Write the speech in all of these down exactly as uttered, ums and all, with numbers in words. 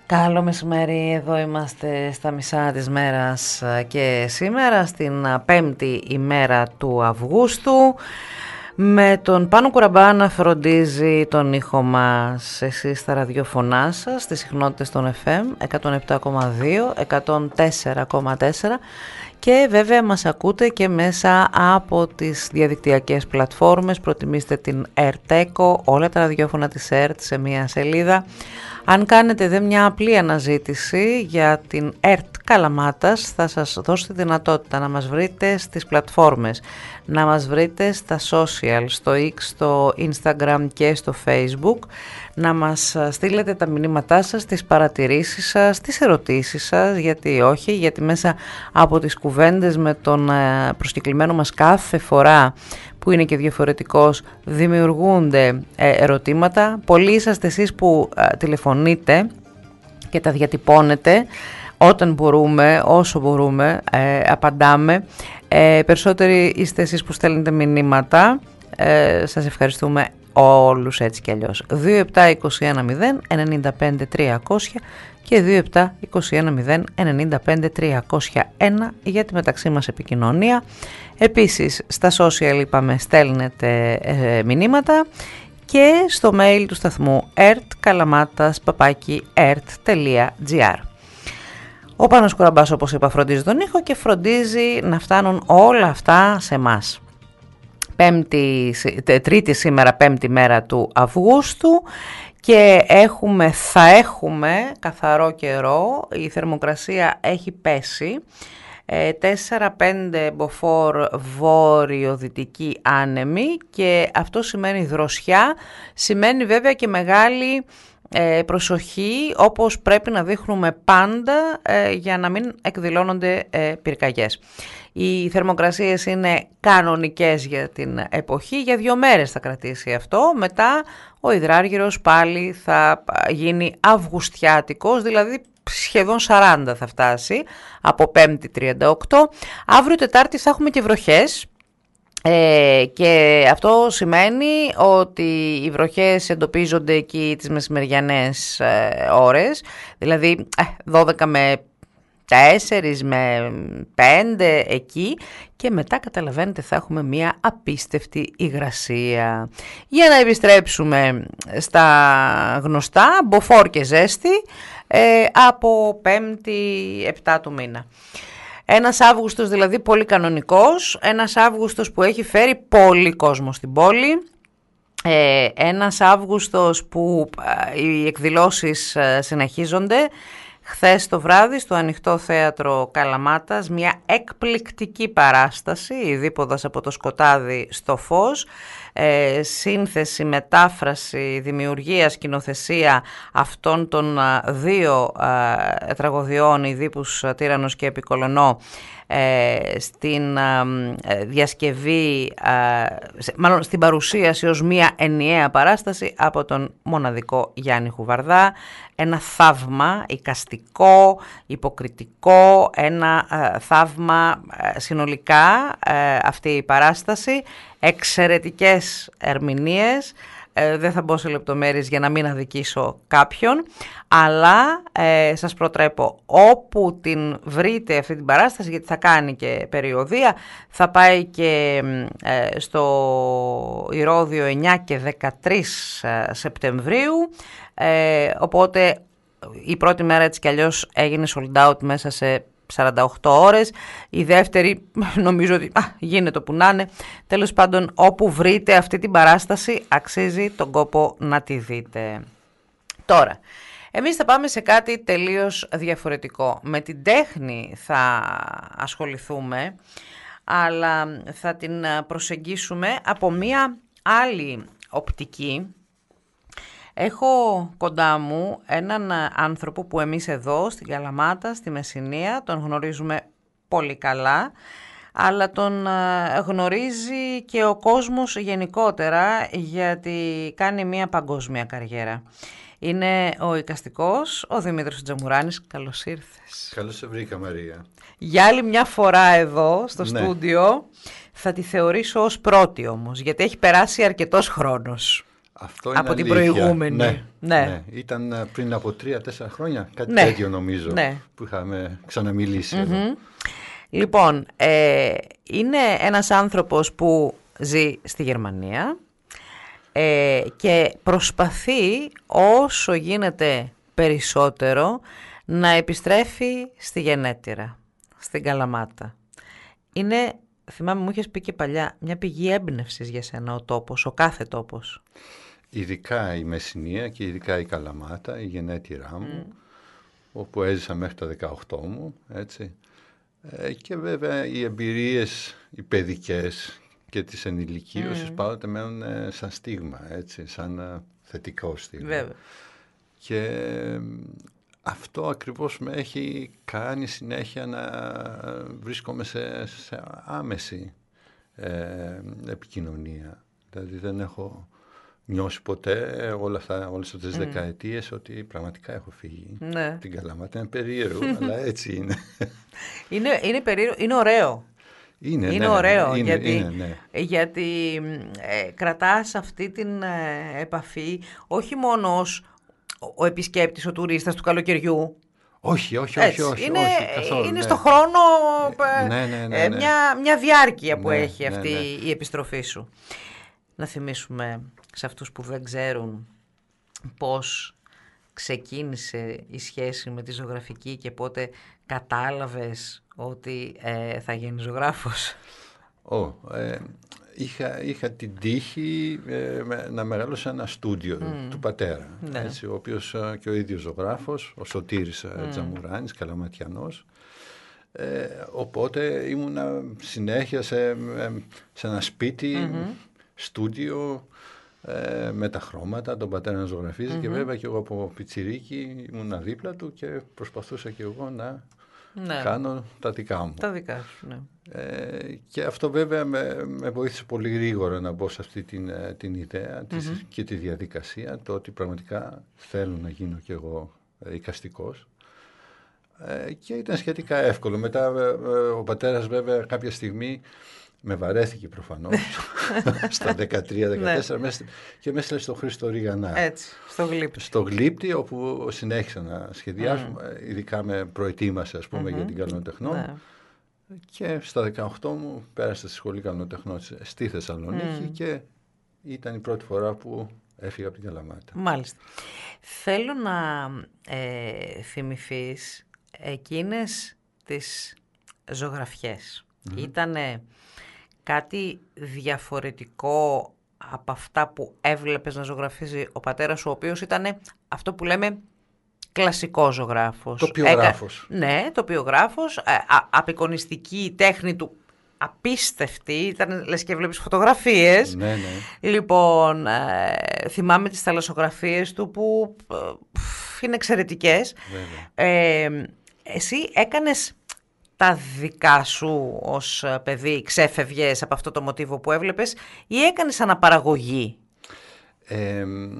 Καλό μεσημέρι, εδώ είμαστε στα μισά της μέρας και σήμερα στην πέμπτη ημέρα του Αυγούστου με τον Πάνο Κουραμπά να φροντίζει τον ήχο μας. Εσείς στα ραδιοφωνά σας, στις συχνότητες των εφ εμ εκατόν επτά κόμμα δύο, εκατόν τέσσερα κόμμα τέσσερα και βέβαια μας ακούτε και μέσα από τις διαδικτυακές πλατφόρμες. Προτιμήστε την ΕΡΤ-ΕΚΟ, όλα τα ραδιόφωνα της ΕΡΤ σε μία σελίδα. Αν κάνετε δε μια απλή αναζήτηση για την ΕΡΤ Καλαμάτας, θα σας δώσει τη δυνατότητα να μας βρείτε στις πλατφόρμες, να μας βρείτε στα social, στο X, στο Instagram και στο Facebook, να μας στείλετε τα μηνύματά σας, τις παρατηρήσεις σας, τις ερωτήσεις σας, γιατί όχι, γιατί μέσα από τις κουβέντες με τον προσκεκλημένο μας κάθε φορά που είναι και διαφορετικός, δημιουργούνται ερωτήματα. Πολλοί είσαστε εσείς που τηλεφωνείτε και τα διατυπώνετε. Όταν μπορούμε, όσο μπορούμε, ε, απαντάμε. Ε, περισσότεροι είστε εσείς που στέλνετε μηνύματα. Ε, σας ευχαριστούμε όλους έτσι κι αλλιώς. δύο επτά είκοσι ένα μηδέν ενενήντα πέντε τριακόσια και δύο επτά είκοσι ένα μηδέν ενενήντα πέντε τριακόσια ένα για τη μεταξύ μας επικοινωνία. Επίσης στα social είπαμε στέλνετε ε, μηνύματα και στο mail του σταθμού ερτκαλαμάτας παπάκι ερτ τελεία τζι άρ. Ο Πάνος Κουραμπάς, όπως είπα, φροντίζει τον ήχο και φροντίζει να φτάνουν όλα αυτά σε εμάς. Πέμπτη, τρίτη σήμερα, πέμπτη μέρα του Αυγούστου και έχουμε, θα έχουμε καθαρό καιρό. Η θερμοκρασία έχει πέσει. τέσσερα πέντε μποφόρ βόρειο-δυτική άνεμη και αυτό σημαίνει δροσιά, σημαίνει βέβαια και μεγάλη ε, προσοχή, όπως πρέπει να δείχνουμε πάντα ε, για να μην εκδηλώνονται ε, πυρκαγιές. Οι θερμοκρασίες είναι κανονικές για την εποχή, για δύο μέρες θα κρατήσει αυτό, μετά ο υδράργυρος πάλι θα γίνει αυγουστιάτικος, δηλαδή σχεδόν σαράντα θα φτάσει, από πέμπτη τριάντα οκτώ. Αύριο Τετάρτη θα έχουμε και βροχές ε, και αυτό σημαίνει ότι οι βροχές εντοπίζονται εκεί τις μεσημεριανές ε, ώρες, δηλαδή ε, δώδεκα με τέσσερα με πέντε εκεί και μετά καταλαβαίνετε θα έχουμε μια απίστευτη υγρασία. Για να επιστρέψουμε στα γνωστά, μποφόρ και ζέστη ε, από πέμπτη επτά του μήνα. Ένας Αύγουστος δηλαδή πολύ κανονικός, ένας Αύγουστος που έχει φέρει πολύ κόσμο στην πόλη. Ε, ένας Αύγουστος που ε, οι εκδηλώσεις ε, συνεχίζονται. Χθες το βράδυ στο Ανοιχτό Θέατρο Καλαμάτας μια εκπληκτική παράσταση, η δίποδας από το σκοτάδι στο φως, ε, σύνθεση, μετάφραση, δημιουργία, σκηνοθεσία αυτών των α, δύο α, τραγωδιών, η Δίπους Τύραννος και Επικολονό, ε, στην α, διασκευή, α, μάλλον στην παρουσίαση ως μια ενιαία παράσταση από τον μοναδικό Γιάννη Χουβαρδά. Ένα θαύμα εικαστικό, υποκριτικό, ένα ε, θαύμα ε, συνολικά ε, αυτή η παράσταση, εξαιρετικές ερμηνείες, ε, δεν θα μπω σε λεπτομέρειες για να μην αδικήσω κάποιον, αλλά ε, σας προτρέπω όπου την βρείτε αυτή την παράσταση, γιατί θα κάνει και περιοδεία, θα πάει και ε, στο Ηρώδειο εννιά και δεκατρείς Σεπτεμβρίου, ε, οπότε η πρώτη μέρα έτσι κι αλλιώς έγινε sold out μέσα σε σαράντα οκτώ ώρες, η δεύτερη νομίζω ότι α, γίνεται που να είναι. Τέλος πάντων, όπου βρείτε αυτή την παράσταση αξίζει τον κόπο να τη δείτε. Τώρα, εμείς θα πάμε σε κάτι τελείως διαφορετικό. Με την τέχνη θα ασχοληθούμε, αλλά θα την προσεγγίσουμε από μία άλλη οπτική. Έχω κοντά μου έναν άνθρωπο που εμείς εδώ στην Καλαμάτα, στη Μεσσηνία, τον γνωρίζουμε πολύ καλά, αλλά τον γνωρίζει και ο κόσμος γενικότερα, γιατί κάνει μια παγκόσμια καριέρα. Είναι ο εικαστικός, ο Δημήτρης Τζαμουράνης. Καλώς ήρθες. Καλώς σε βρήκα, Μαρία. Για άλλη μια φορά εδώ στο ναι. στούντιο, θα τη θεωρήσω ως πρώτη όμως, γιατί έχει περάσει αρκετός χρόνος. Αυτό είναι από αλήθεια. την προηγούμενη. Ναι, ναι. ναι. Ήταν πριν από τρία-τέσσερα χρόνια, κάτι ναι. τέτοιο νομίζω, ναι. που είχαμε ξαναμιλήσει mm-hmm. εδώ. Λοιπόν, ε, είναι ένας άνθρωπος που ζει στη Γερμανία ε, και προσπαθεί όσο γίνεται περισσότερο να επιστρέφει στη γενέτειρα, στην Καλαμάτα. Είναι, θυμάμαι μου είχες πει και παλιά, μια πηγή έμπνευσης για σένα ο τόπος, ο κάθε τόπος. Ειδικά η Μεσσηνία και ειδικά η Καλαμάτα, η γενέτειρά μου, mm. όπου έζησα μέχρι τα δεκαοκτώ μου, έτσι. Ε, και βέβαια οι εμπειρίες, οι παιδικές και τις ενηλικίωσης mm. πάντοτε μένουν ε, σαν στίγμα, έτσι, σαν ε, θετικό στίγμα. Βέβαια. Και ε, αυτό ακριβώς με έχει κάνει συνέχεια να βρίσκομαι σε, σε άμεση ε, επικοινωνία. Δηλαδή δεν έχω νιώσει ποτέ όλα αυτά, όλες αυτές τις mm. δεκαετίες ότι πραγματικά έχω φύγει. Ναι. Την Καλαμάτα είναι περίεργο, αλλά έτσι είναι. Είναι, είναι περίεργο, είναι ωραίο. Είναι, είναι ναι, ωραίο, είναι, γιατί, είναι, ναι. γιατί ε, κρατάς αυτή την ε, επαφή όχι μόνο ως ο επισκέπτης, ο τουρίστας του καλοκαιριού. Όχι, όχι, όχι, όχι, είναι, όχι καθόλου, είναι ναι. στο χρόνο ε, ναι, ναι, ναι, ναι. Μια, μια διάρκεια που ναι, έχει ναι, αυτή ναι. η επιστροφή σου. Να θυμίσουμε σε αυτούς που δεν ξέρουν πώς ξεκίνησε η σχέση με τη ζωγραφική και πότε κατάλαβες ότι ε, θα γίνεις ζωγράφος. Oh, ε, είχα, είχα την τύχη ε, να μεγαλώσω ένα στούντιο mm. του πατέρα, ναι. έτσι, ο οποίος ε, και ο ίδιος ζωγράφος, ο Σωτήρης mm. Τζαμουράνης, Καλαματιανός. Ε, οπότε ήμουνα συνέχεια σε, σε ένα σπίτι, mm-hmm. στούντιο, ε, με τα χρώματα, τον πατέρα να ζωγραφίζει mm-hmm. και βέβαια και εγώ από πιτσιρίκι ήμουνα δίπλα του και προσπαθούσα και εγώ να ναι. κάνω τα δικά μου. Τα δικά σου, ναι. Ε, και αυτό βέβαια με, με βοήθησε πολύ γρήγορα να μπω σε αυτή την, την ιδέα της, mm-hmm. και τη διαδικασία, το ότι πραγματικά θέλω να γίνω κι εγώ εικαστικός. Ε, και ήταν σχετικά εύκολο. Μετά ε, ο πατέρας βέβαια κάποια στιγμή με βαρέθηκε προφανώς στα δεκατρία δεκατέσσερα ναι. και με έστειλε στο Χρήστο Ριγανά. Έτσι, στο Γλύπτη. Στο Γλύπτη, όπου συνέχισα να σχεδιάσω, mm. ειδικά με προετοίμασε ας πούμε mm-hmm. για την Καλονοτεχνών. Ναι. Και στα δεκαοκτώ μου πέρασα στη Σχολή Καλονοτεχνών στη Θεσσαλονίκη mm. και ήταν η πρώτη φορά που έφυγα από την Καλαμάτα. Μάλιστα. Θέλω να ε, θυμηθείς εκείνες τις ζωγραφιές. Mm-hmm. Ήτανε κάτι διαφορετικό από αυτά που έβλεπες να ζωγραφίζει ο πατέρας σου, ο οποίος ήταν αυτό που λέμε κλασικός ζωγράφος. Τοπιογράφος. Έκα... Ναι, τοπιογράφος, ε, α, απεικονιστική τέχνη του απίστευτη, ήταν λες και βλέπεις φωτογραφίες. Ναι, ναι. Λοιπόν, ε, θυμάμαι τις θαλασσογραφίες του που ε, είναι εξαιρετικές. Ε, εσύ έκανες τα δικά σου ως παιδί, ξέφευγες από αυτό το μοτίβο που έβλεπες ή έκανες αναπαραγωγή? Ε,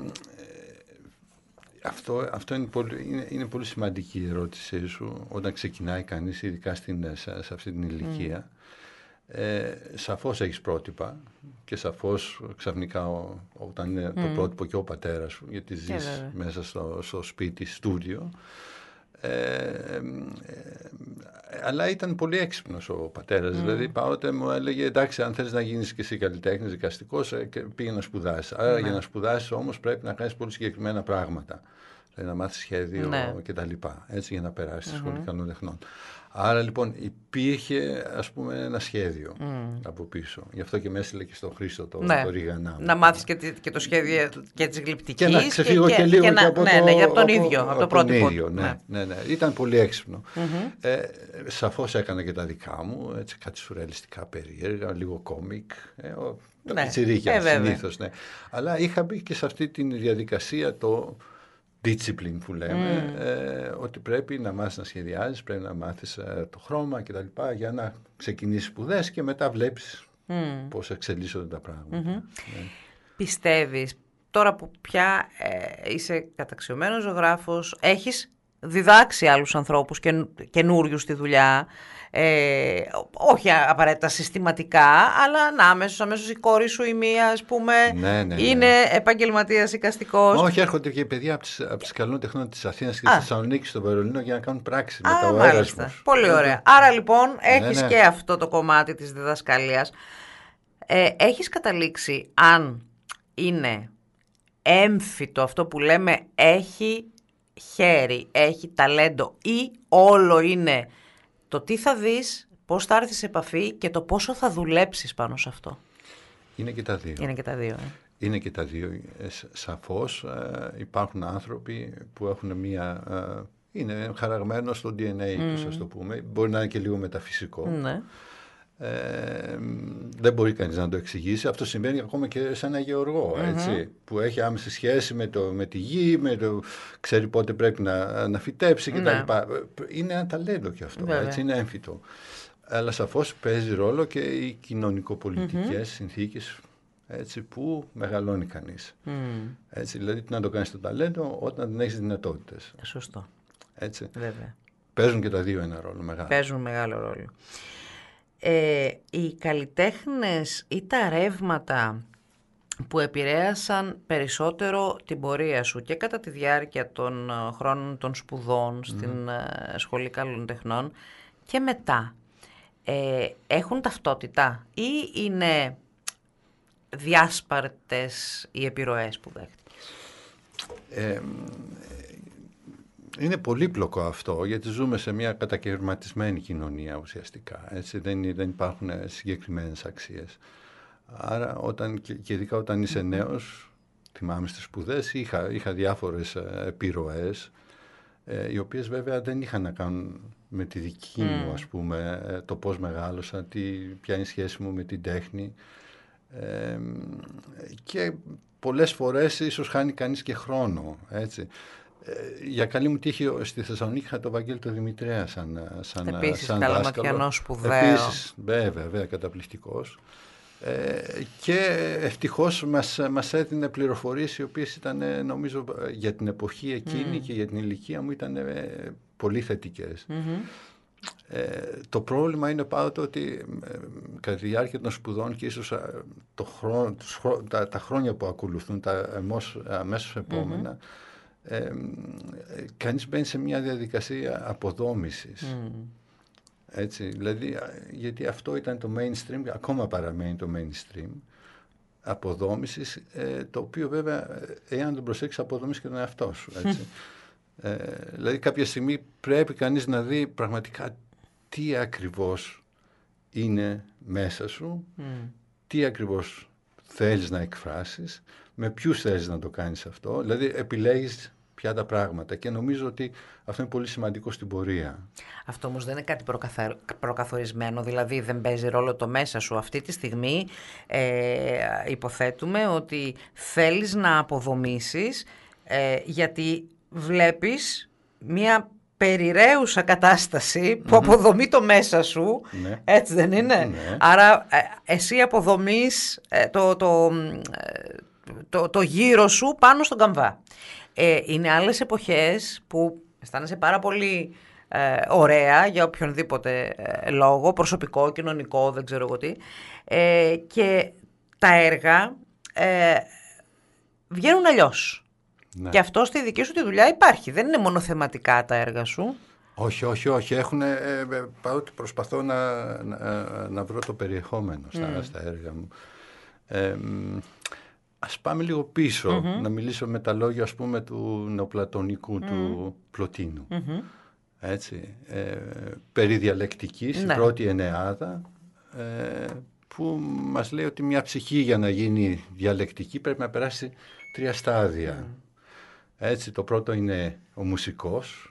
αυτό αυτό είναι, πολύ, είναι, είναι πολύ σημαντική η ερώτησή σου όταν ξεκινάει κανείς, ειδικά στην, σε, σε αυτή την ηλικία. Mm. Ε, σαφώς έχεις πρότυπα και σαφώς ξαφνικά ο, όταν είναι mm. το πρότυπο και ο πατέρας σου, γιατί ζεις yeah, μέσα στο, στο σπίτι, στούντιο. Ε, ε, ε, αλλά ήταν πολύ έξυπνος ο πατέρας, mm. δηλαδή πάοτε μου έλεγε εντάξει, αν θέλεις να γίνεις και εσύ καλλιτέχνης, δικαστικός, ε, πήγε να σπουδάσεις. Άρα mm. για να σπουδάσεις όμως πρέπει να κάνεις πολύ συγκεκριμένα πράγματα, δηλαδή να μάθεις σχέδιο mm. και τα λοιπά, έτσι, για να περάσεις στη mm-hmm. Σχολή Καλονοτεχνών. Άρα λοιπόν υπήρχε ας πούμε ένα σχέδιο mm. από πίσω. Γι' αυτό και με έστειλε και στον Χρήστο το, ναι. το Ριγανά. Να μάθεις και, τη, και το σχέδιο και της γλυπτικής. Και να ξεφύγω και, και, και λίγο και, και από, ναι, το, ναι, από τον από, ίδιο, από, από το πρότυπο. Ίδιο, ναι, ναι. Ναι, ναι. Ήταν πολύ έξυπνο. Mm-hmm. Ε, σαφώς έκανα και τα δικά μου, έτσι, κάτι σουρεαλιστικά περίεργα, λίγο κόμικ. Ε, ο, τα ναι. πιτσιρίκια ε, συνήθως. Ναι. Αλλά είχα μπει και σε αυτή τη διαδικασία το discipline που λέμε, mm. ε, ότι πρέπει να μάθεις να σχεδιάζεις, πρέπει να μάθεις ε, το χρώμα και τα λοιπά για να ξεκινήσεις σπουδές και μετά βλέπεις mm. πώς εξελίσσονται τα πράγματα. Mm-hmm. Ναι. Πιστεύεις, τώρα που πια ε, είσαι καταξιωμένος ζωγράφος, έχεις διδάξει άλλους ανθρώπους και, καινούριους στη δουλειά, ε, όχι απαραίτητα συστηματικά, αλλά να αμέσως, αμέσως η κόρη σου η μία, ας πούμε, ναι, ναι, ναι. είναι επαγγελματίας εικαστικός. Όχι, έρχονται και παιδιά από τις, από τις καλών τεχνών της Αθήνας και της Θεσσαλονίκης στο Βερολίνο για να κάνουν πράξη με το έρασμος. Πολύ ωραία. Άρα λοιπόν έχεις ναι, ναι. και αυτό το κομμάτι της διδασκαλίας. Ε, έχεις καταλήξει αν είναι έμφυτο αυτό που λέμε έχει χέρι, έχει ταλέντο ή όλο είναι το τι θα δεις, πώς θα έρθεις σε επαφή και το πόσο θα δουλέψεις πάνω σε αυτό. Είναι και τα δύο. Είναι και τα δύο. Ε. Είναι και τα δύο. Ε, σαφώς ε, υπάρχουν άνθρωποι που έχουν μία... Ε, είναι χαραγμένο στο ντι εν έι mm. τους, ας το πούμε. Μπορεί να είναι και λίγο μεταφυσικό. Ναι. Ε, δεν μπορεί κανείς να το εξηγήσει. Αυτό συμβαίνει ακόμα και σε ένα γεωργό, έτσι, mm-hmm. που έχει άμεση σχέση με, το, με τη γη, με το, ξέρει πότε πρέπει να, να φυτέψει κτλ. Ναι. Είναι ένα ταλέντο και αυτό, έτσι, είναι έμφυτο. Αλλά σαφώς παίζει ρόλο και οι κοινωνικοπολιτικές mm-hmm. συνθήκες, έτσι, που μεγαλώνει κανείς. Mm. Έτσι, δηλαδή τι να το κάνεις το ταλέντο όταν δεν έχεις δυνατότητες. Σωστό. Έτσι. Βέβαια. Παίζουν και τα δύο ένα ρόλο μεγάλο. Παίζουν μεγάλο ρόλο. Ε, οι καλλιτέχνες ή τα ρεύματα που επηρέασαν περισσότερο την πορεία σου και κατά τη διάρκεια των χρόνων των σπουδών στην mm. Σχολή Καλών Τεχνών και μετά, ε, έχουν ταυτότητα ή είναι διάσπαρτες οι επιρροές που δέχτηκες? Ε, είναι πολύπλοκο αυτό, γιατί ζούμε σε μια κατακαιρματισμένη κοινωνία ουσιαστικά. Έτσι, δεν, δεν υπάρχουν συγκεκριμένες αξίες. Άρα, όταν, και ειδικά όταν είσαι νέος, θυμάμαι στις σπουδές, είχα, είχα διάφορες επιρροές, ε, οι οποίες βέβαια δεν είχαν να κάνουν με τη δική μου, ας πούμε, το πώς μεγάλωσα, τι, ποια είναι η σχέση μου με την τέχνη. Ε, και πολλές φορές ίσως χάνει κανείς και χρόνο, έτσι. Ε, για καλή μου τύχη στη Θεσσαλονίκη είχα τον Βαγγέλη τον Δημητρέα σαν, σαν, επίσης σαν καλαματιανό σπουδαίο. Επίσης, βέβαια, βέβαια, καταπληκτικός. Ε, και ευτυχώς μας, μας έδινε πληροφορίες οι οποίες ήταν, νομίζω, για την εποχή εκείνη mm. και για την ηλικία μου ήταν ε, πολύ θετικές. Mm-hmm. Ε, το πρόβλημα είναι πάντοτε ότι ε, κατά τη διάρκεια των σπουδών και ίσως ε, το χρόνο, τους, τα, τα χρόνια που ακολουθούν, τα αμέσως, αμέσως επόμενα, mm. ε, ε, κανείς μπαίνει σε μια διαδικασία αποδόμησης. Mm. Έτσι, δηλαδή, γιατί αυτό ήταν το mainstream, ακόμα παραμένει το mainstream αποδόμησης, ε, το οποίο βέβαια, εάν τον προσέξεις, αποδομήσεις και τον εαυτό σου. Έτσι. Ε, δηλαδή κάποια στιγμή πρέπει κανείς να δει πραγματικά τι ακριβώς είναι μέσα σου, mm. τι ακριβώς θέλεις να εκφράσεις, με ποιους θέλεις να το κάνεις αυτό, δηλαδή επιλέγεις πια τα πράγματα και νομίζω ότι αυτό είναι πολύ σημαντικό στην πορεία. Αυτό όμως δεν είναι κάτι προκαθα... προκαθορισμένο, δηλαδή δεν παίζει ρόλο το μέσα σου. Αυτή τη στιγμή ε, υποθέτουμε ότι θέλεις να αποδομήσεις ε, γιατί βλέπεις μια περιραίουσα κατάσταση που mm-hmm. αποδομεί το μέσα σου, ναι. Έτσι δεν είναι? Ναι. Άρα ε, εσύ αποδομείς ε, το, το, το, το γύρο σου πάνω στον καμβά. Ε, είναι άλλες εποχές που αισθάνεσαι πάρα πολύ ε, ωραία για οποιονδήποτε ε, λόγο, προσωπικό, κοινωνικό, δεν ξέρω εγώ τι, ε, και τα έργα ε, βγαίνουν αλλιώς. Ναι. Και αυτό στη δική σου τη δουλειά υπάρχει. Δεν είναι μονοθεματικά τα έργα σου. Όχι, όχι, όχι. Έχουν, ε, ε, παρότι προσπαθώ να, να, να βρω το περιεχόμενο στα, mm. στα έργα μου. Ε, ας πάμε λίγο πίσω, mm-hmm. να μιλήσω με τα λόγια, ας πούμε, του νεοπλατωνικού, mm. του Πλωτίνου. Mm-hmm. Έτσι. Ε, περί διαλεκτικής, ναι. Η πρώτη ενεάδα, ε, που μας λέει ότι μια ψυχή για να γίνει διαλεκτική πρέπει να περάσει τρία στάδια. Mm. Έτσι, το πρώτο είναι ο μουσικός,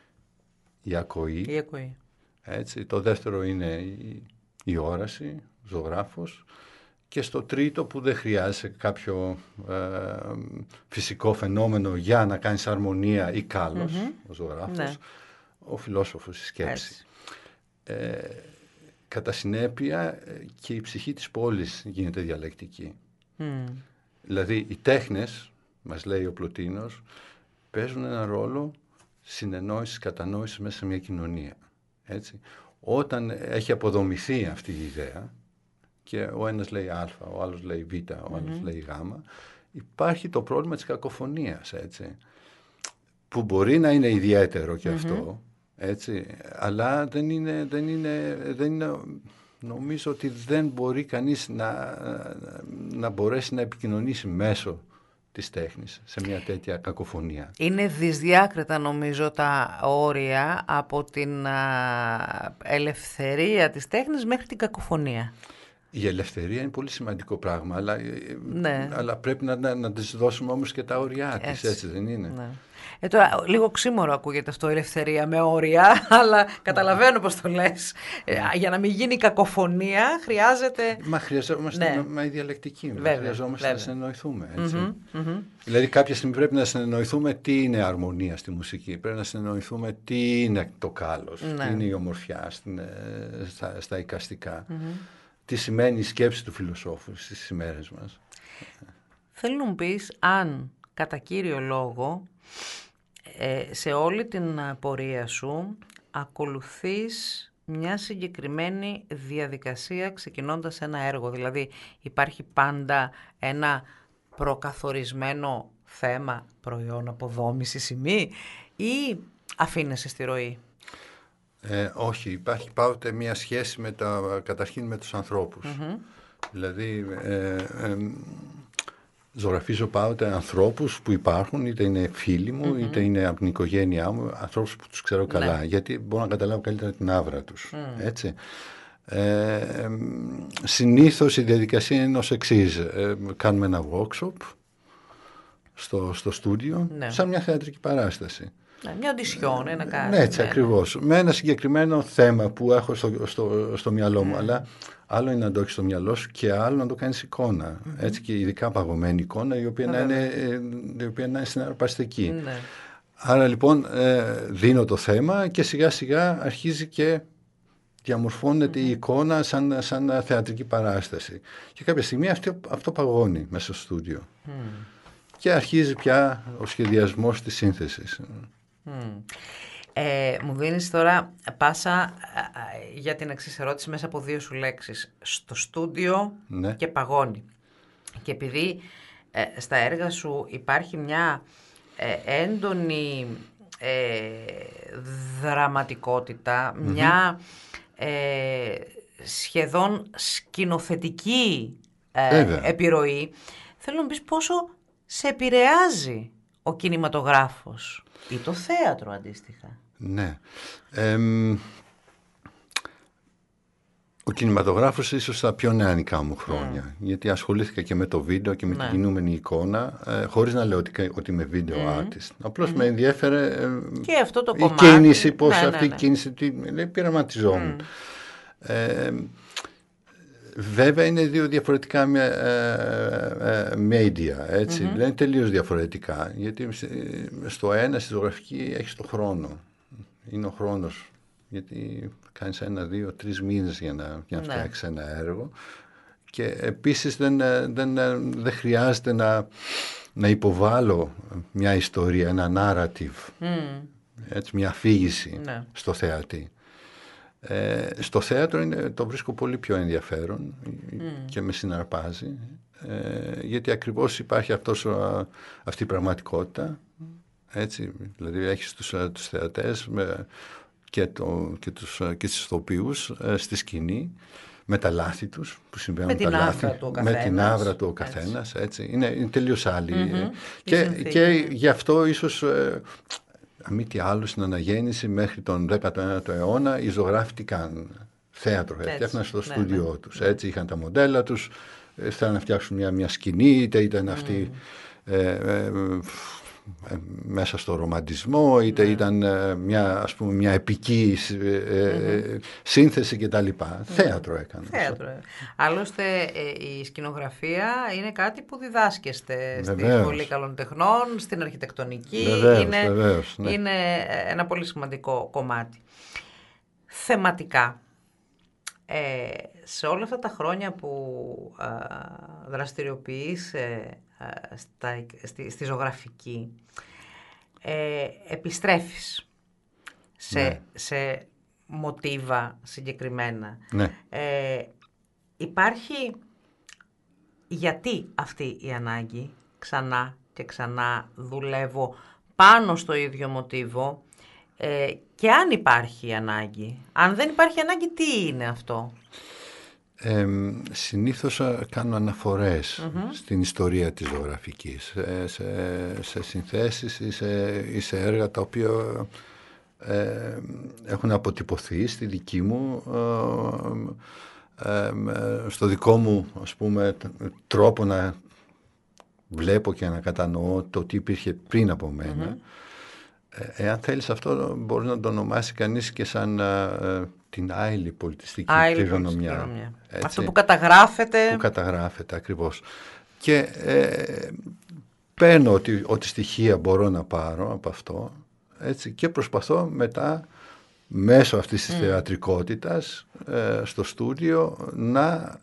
η ακοή. Η ακοή. Έτσι, το δεύτερο είναι η, η όραση, ο ζωγράφος. Και στο τρίτο, που δεν χρειάζεται κάποιο ε, φυσικό φαινόμενο για να κάνεις αρμονία ή κάλος, mm-hmm. ο ζωγράφος, ναι. Ο φιλόσοφος, η σκέψη. Ε, κατά συνέπεια και η ψυχή της πόλης γίνεται διαλεκτική. Mm. Δηλαδή οι τέχνες, μας λέει ο Πλωτίνος, παίζουν ένα ρόλο συνεννόησης, κατανόησης μέσα σε μια κοινωνία. Έτσι. Όταν έχει αποδομηθεί αυτή η ιδέα και ο ένας λέει α, ο άλλος λέει β, ο άλλος mm-hmm. λέει γ, υπάρχει το πρόβλημα της κακοφωνίας, έτσι, που μπορεί να είναι ιδιαίτερο και mm-hmm. αυτό, έτσι, αλλά δεν είναι, δεν είναι, δεν είναι, νομίζω ότι δεν μπορεί κανείς να, να μπορέσει να επικοινωνήσει μέσω της τέχνης σε μια τέτοια κακοφωνία. Είναι δυσδιάκριτα νομίζω τα όρια από την α, ελευθερία της τέχνης μέχρι την κακοφωνία. Η ελευθερία είναι πολύ σημαντικό πράγμα, αλλά, ναι. αλλά πρέπει να, να, να της δώσουμε όμως και τα όρια της, έτσι, έτσι δεν είναι. Ναι. Ε, τώρα, λίγο ξύμορο ακούγεται αυτό, ελευθερία με όρια, αλλά καταλαβαίνω πώς το λες. Ε, για να μην γίνει κακοφωνία χρειάζεται... Μα χρειαζόμαστε ναι. μα η διαλεκτική, βέβαια, χρειαζόμαστε βέβαια. να συνεννοηθούμε, έτσι. Mm-hmm, mm-hmm. Δηλαδή κάποια στιγμή πρέπει να συνεννοηθούμε τι είναι αρμονία στη μουσική, πρέπει να συνεννοηθούμε τι είναι το κάλος, ναι. τι είναι η ομορφιά στην, στα, στα εικαστικά, mm-hmm. τι σημαίνει η σκέψη του φιλοσόφου στις ημέρες μας. Θέλω να μου πεις αν κατά κύριο λόγο σε όλη την πορεία σου ακολουθείς μια συγκεκριμένη διαδικασία ξεκινώντας ένα έργο. Δηλαδή υπάρχει πάντα ένα προκαθορισμένο θέμα, προϊόν, αποδόμηση, σημεί, ή αφήνεσαι στη ροή? Ε, όχι, υπάρχει πάντοτε μια σχέση με τα, καταρχήν με τους ανθρώπους. Mm-hmm. Δηλαδή ε, ε, ζωγραφίζω πάντοτε ανθρώπους που υπάρχουν, είτε είναι φίλοι μου, mm-hmm. είτε είναι από την οικογένειά μου, ανθρώπους που τους ξέρω καλά, ναι. γιατί μπορώ να καταλάβω καλύτερα την άβρα τους. Mm. Έτσι. Ε, ε, συνήθως η διαδικασία είναι ως εξής. Ε, κάνουμε ένα workshop στο, στο στούντιο, ναι. σαν μια θεατρική παράσταση. Ναι, μια οντισιόν, ένα κάτι. Ναι, έτσι, ναι, ακριβώς. Ναι. Με ένα συγκεκριμένο θέμα που έχω στο, στο, στο μυαλό μου, mm. αλλά άλλο είναι να το έχεις στο μυαλό σου και άλλο να το κάνεις εικόνα. Mm-hmm. Έτσι, και ειδικά παγωμένη εικόνα, η οποία, να είναι, η οποία να είναι συναρπαστική. Ναι. Άρα λοιπόν ε, δίνω το θέμα και σιγά σιγά αρχίζει και διαμορφώνεται mm-hmm. η εικόνα σαν, σαν θεατρική παράσταση. Και κάποια στιγμή αυτό, αυτό παγώνει μέσα στο στούντιο. Mm. Και αρχίζει πια ο σχεδιασμός της σύνθεσης. Mm. Ε, μου δίνεις τώρα πάσα ε, για την εξής ερώτηση μέσα από δύο σου λέξεις. Στο στούντιο ναι. και παγώνει. Και επειδή ε, στα έργα σου υπάρχει μια ε, έντονη ε, δραματικότητα, mm-hmm. μια ε, σχεδόν σκηνοθετική ε, επιρροή, θέλω να μου πεις πόσο σε επηρεάζει ο κινηματογράφος ή το θέατρο αντίστοιχα. Ναι. Ε, ο κινηματογράφος ίσως στα πιο νεανικά μου χρόνια, mm. γιατί ασχολήθηκα και με το βίντεο και με ναι. την κινούμενη εικόνα, ε, χωρίς να λέω ότι, ότι είμαι video mm. artist. Απλώς mm. με ενδιέφερε ε, και αυτό το η κομμάτι. κίνηση, πώς ναι, αυτή ναι, ναι. η κίνηση, τι, λέει, πειραματιζόμουν. Mm. Ε, Βέβαια είναι δύο διαφορετικά media, έτσι, mm-hmm. είναι τελείως διαφορετικά, γιατί στο ένα, στη ζωγραφική, έχεις το χρόνο, είναι ο χρόνος, γιατί κάνεις ένα, δύο, τρεις μήνες για να, για να ναι. φτιάξεις ένα έργο και επίσης δεν, δεν, δεν χρειάζεται να, να υποβάλω μια ιστορία, ένα narrative, mm. έτσι, μια αφήγηση ναι. στο θεατή. Ε, στο θέατρο είναι, το βρίσκω πολύ πιο ενδιαφέρον mm. και με συναρπάζει ε, γιατί ακριβώς υπάρχει αυτός, α, αυτή η πραγματικότητα, έτσι, δηλαδή έχεις τους, τους θεατές με, και, το, και, τους, και τους ηθοποιούς ε, στη σκηνή με τα λάθη τους που συμβαίνουν, με την τα λάθη, του με την άβρα του ο καθένας, έτσι. Έτσι. Είναι, είναι τελείως άλλη mm-hmm. και, και γι' αυτό ίσως ε, μη τι άλλο στην αναγέννηση μέχρι τον δέκατο ένατο αιώνα οι ζωγράφοι τι κάνουν, θέατρο έφτιαχναν στο στούντιό ναι, ναι. τους, έτσι, είχαν τα μοντέλα τους, θέλαν να φτιάξουν μια, μια σκηνή, είτε ήταν αυτή mm. ε, ε, ε, μέσα στο ρομαντισμό, είτε mm. ήταν ε, μια, ας πούμε, μια επική ε, ε, mm-hmm. σύνθεση κτλ. Mm. Θέατρο έκαναν. Θέατρο. Άλλωστε ε, η σκηνογραφία είναι κάτι που διδάσκεστε στη Σχολή Καλών Τεχνών, στην αρχιτεκτονική. Βεβαίως, είναι, βεβαίως, ναι. είναι ένα πολύ σημαντικό κομμάτι. Θεματικά, ε, σε όλα αυτά τα χρόνια που α, δραστηριοποιείσαι α, στα, στη, στη ζωγραφική, ε, επιστρέφεις σε, ναι. σε μοτίβα συγκεκριμένα. Ναι. Ε, υπάρχει γιατί αυτή η ανάγκη ξανά και ξανά δουλεύω πάνω στο ίδιο μοτίβο ε, και αν υπάρχει ανάγκη. Αν δεν υπάρχει ανάγκη, τι είναι αυτό? Ε, συνήθως κάνω αναφορές Mm-hmm. στην ιστορία της ζωγραφικής, σε, σε, σε συνθέσεις ή σε, ή σε έργα τα οποία ε, έχουν αποτυπωθεί στη δική μου, ε, ε, στο δικό μου, ας πούμε, τρόπο να βλέπω και να κατανοώ το τι υπήρχε πριν από μένα. Mm-hmm. ε, εάν θέλεις αυτό μπορεί να το ονομάσει κανείς και σαν ε, την άειλη πολιτιστική κληρονομιά. Αυτό που καταγράφεται. Που καταγράφεται ακριβώς. Και ε, παίρνω ό,τι, ό,τι στοιχεία μπορώ να πάρω από αυτό, έτσι, και προσπαθώ μετά μέσω αυτής της mm. θεατρικότητας ε, στο στούντιο να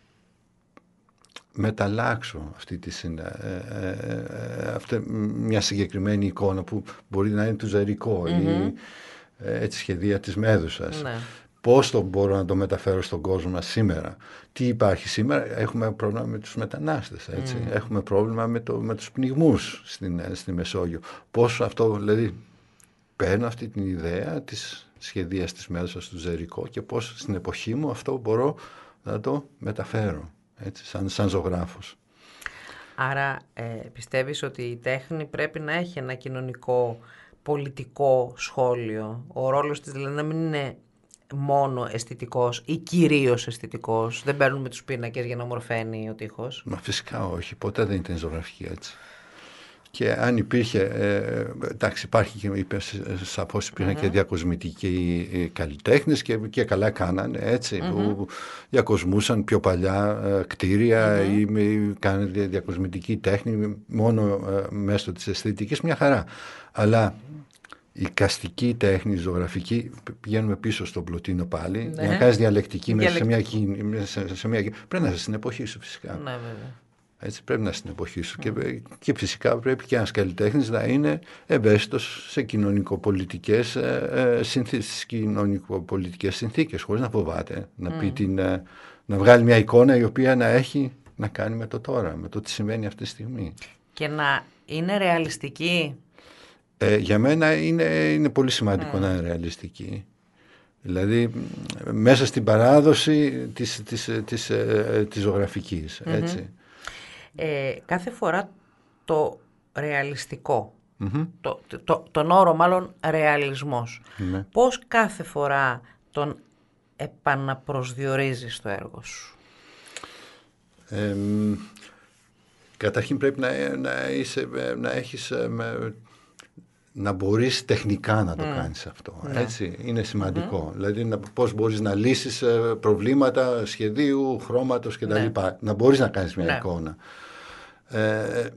μεταλλάξω αυτή τη, ε, ε, ε, αυτή, μια συγκεκριμένη εικόνα που μπορεί να είναι του Ζερικό mm-hmm. ή ε, έτσι σχεδία της Μέδουσας. Ναι. Πώς το μπορώ να το μεταφέρω στον κόσμο μας σήμερα. Τι υπάρχει σήμερα? Έχουμε πρόβλημα με τους μετανάστες, έτσι. Mm. Έχουμε πρόβλημα με, το, με τους πνιγμούς στην, στη Μεσόγειο. Πώς αυτό, δηλαδή, παίρνω αυτή την ιδέα της σχεδίας της Μέδουσας του Ζερικό και πώς στην εποχή μου αυτό μπορώ να το μεταφέρω, έτσι, σαν, σαν ζωγράφος. Άρα ε, πιστεύεις ότι η τέχνη πρέπει να έχει ένα κοινωνικό, πολιτικό σχόλιο. Ο ρόλος της δηλαδή να μην είναι μόνο αισθητικός ή κυρίως αισθητικός. Δεν παίρνουμε τους πίνακες για να ομορφαίνει ο τοίχος. Μα φυσικά όχι. Ποτέ δεν ήταν ζωγραφική έτσι. Και αν υπήρχε, ε, εντάξει, υπάρχει και, είπε, σαφώς υπήρχαν mm-hmm. και διακοσμητικοί καλλιτέχνες και, και καλά κάνανε, έτσι, mm-hmm. που διακοσμούσαν πιο παλιά ε, κτίρια mm-hmm. ή, ή κάνανε διακοσμητική τέχνη μόνο ε, μέσω της αισθητικής, μια χαρά. Αλλά η καστική τέχνη, η ζωγραφική, πηγαίνουμε πίσω στον Πλωτίνο πάλι, ναι. για να κάνεις διαλεκτική μέσα σε μια, σε, σε μια... Πρέπει να είσαι στην εποχή σου φυσικά. Ναι, βέβαια. Έτσι, πρέπει να είσαι στην εποχή σου. Mm. Και, και φυσικά πρέπει και ένας καλλιτέχνης να είναι ευαίσθητος σε κοινωνικοπολιτικές, ε, συνθήκες, κοινωνικοπολιτικές συνθήκες, χωρίς να φοβάται, να, mm. πει την, ε, να βγάλει μια εικόνα η οποία να έχει να κάνει με το τώρα, με το τι συμβαίνει αυτή τη στιγμή. Και να είναι ρεαλιστική. Ε, για μένα είναι, είναι πολύ σημαντικό mm. να είναι ρεαλιστική. Δηλαδή μέσα στην παράδοση της, της, της, της, της ζωγραφικής, έτσι. Mm-hmm. Ε, κάθε φορά το ρεαλιστικό, mm-hmm. το, το, τον όρο μάλλον ρεαλισμός, mm-hmm. πώς κάθε φορά τον επαναπροσδιορίζεις στο έργο σου? Ε, καταρχήν πρέπει να, να, είσαι, να έχεις... Με, να μπορείς τεχνικά να το mm. κάνεις αυτό, ναι. έτσι, είναι σημαντικό. Mm-hmm. Δηλαδή να, πώς μπορείς να λύσεις προβλήματα σχεδίου, χρώματος κτλ. Ναι. Να μπορείς να κάνεις μια ναι. εικόνα. Ε, ε,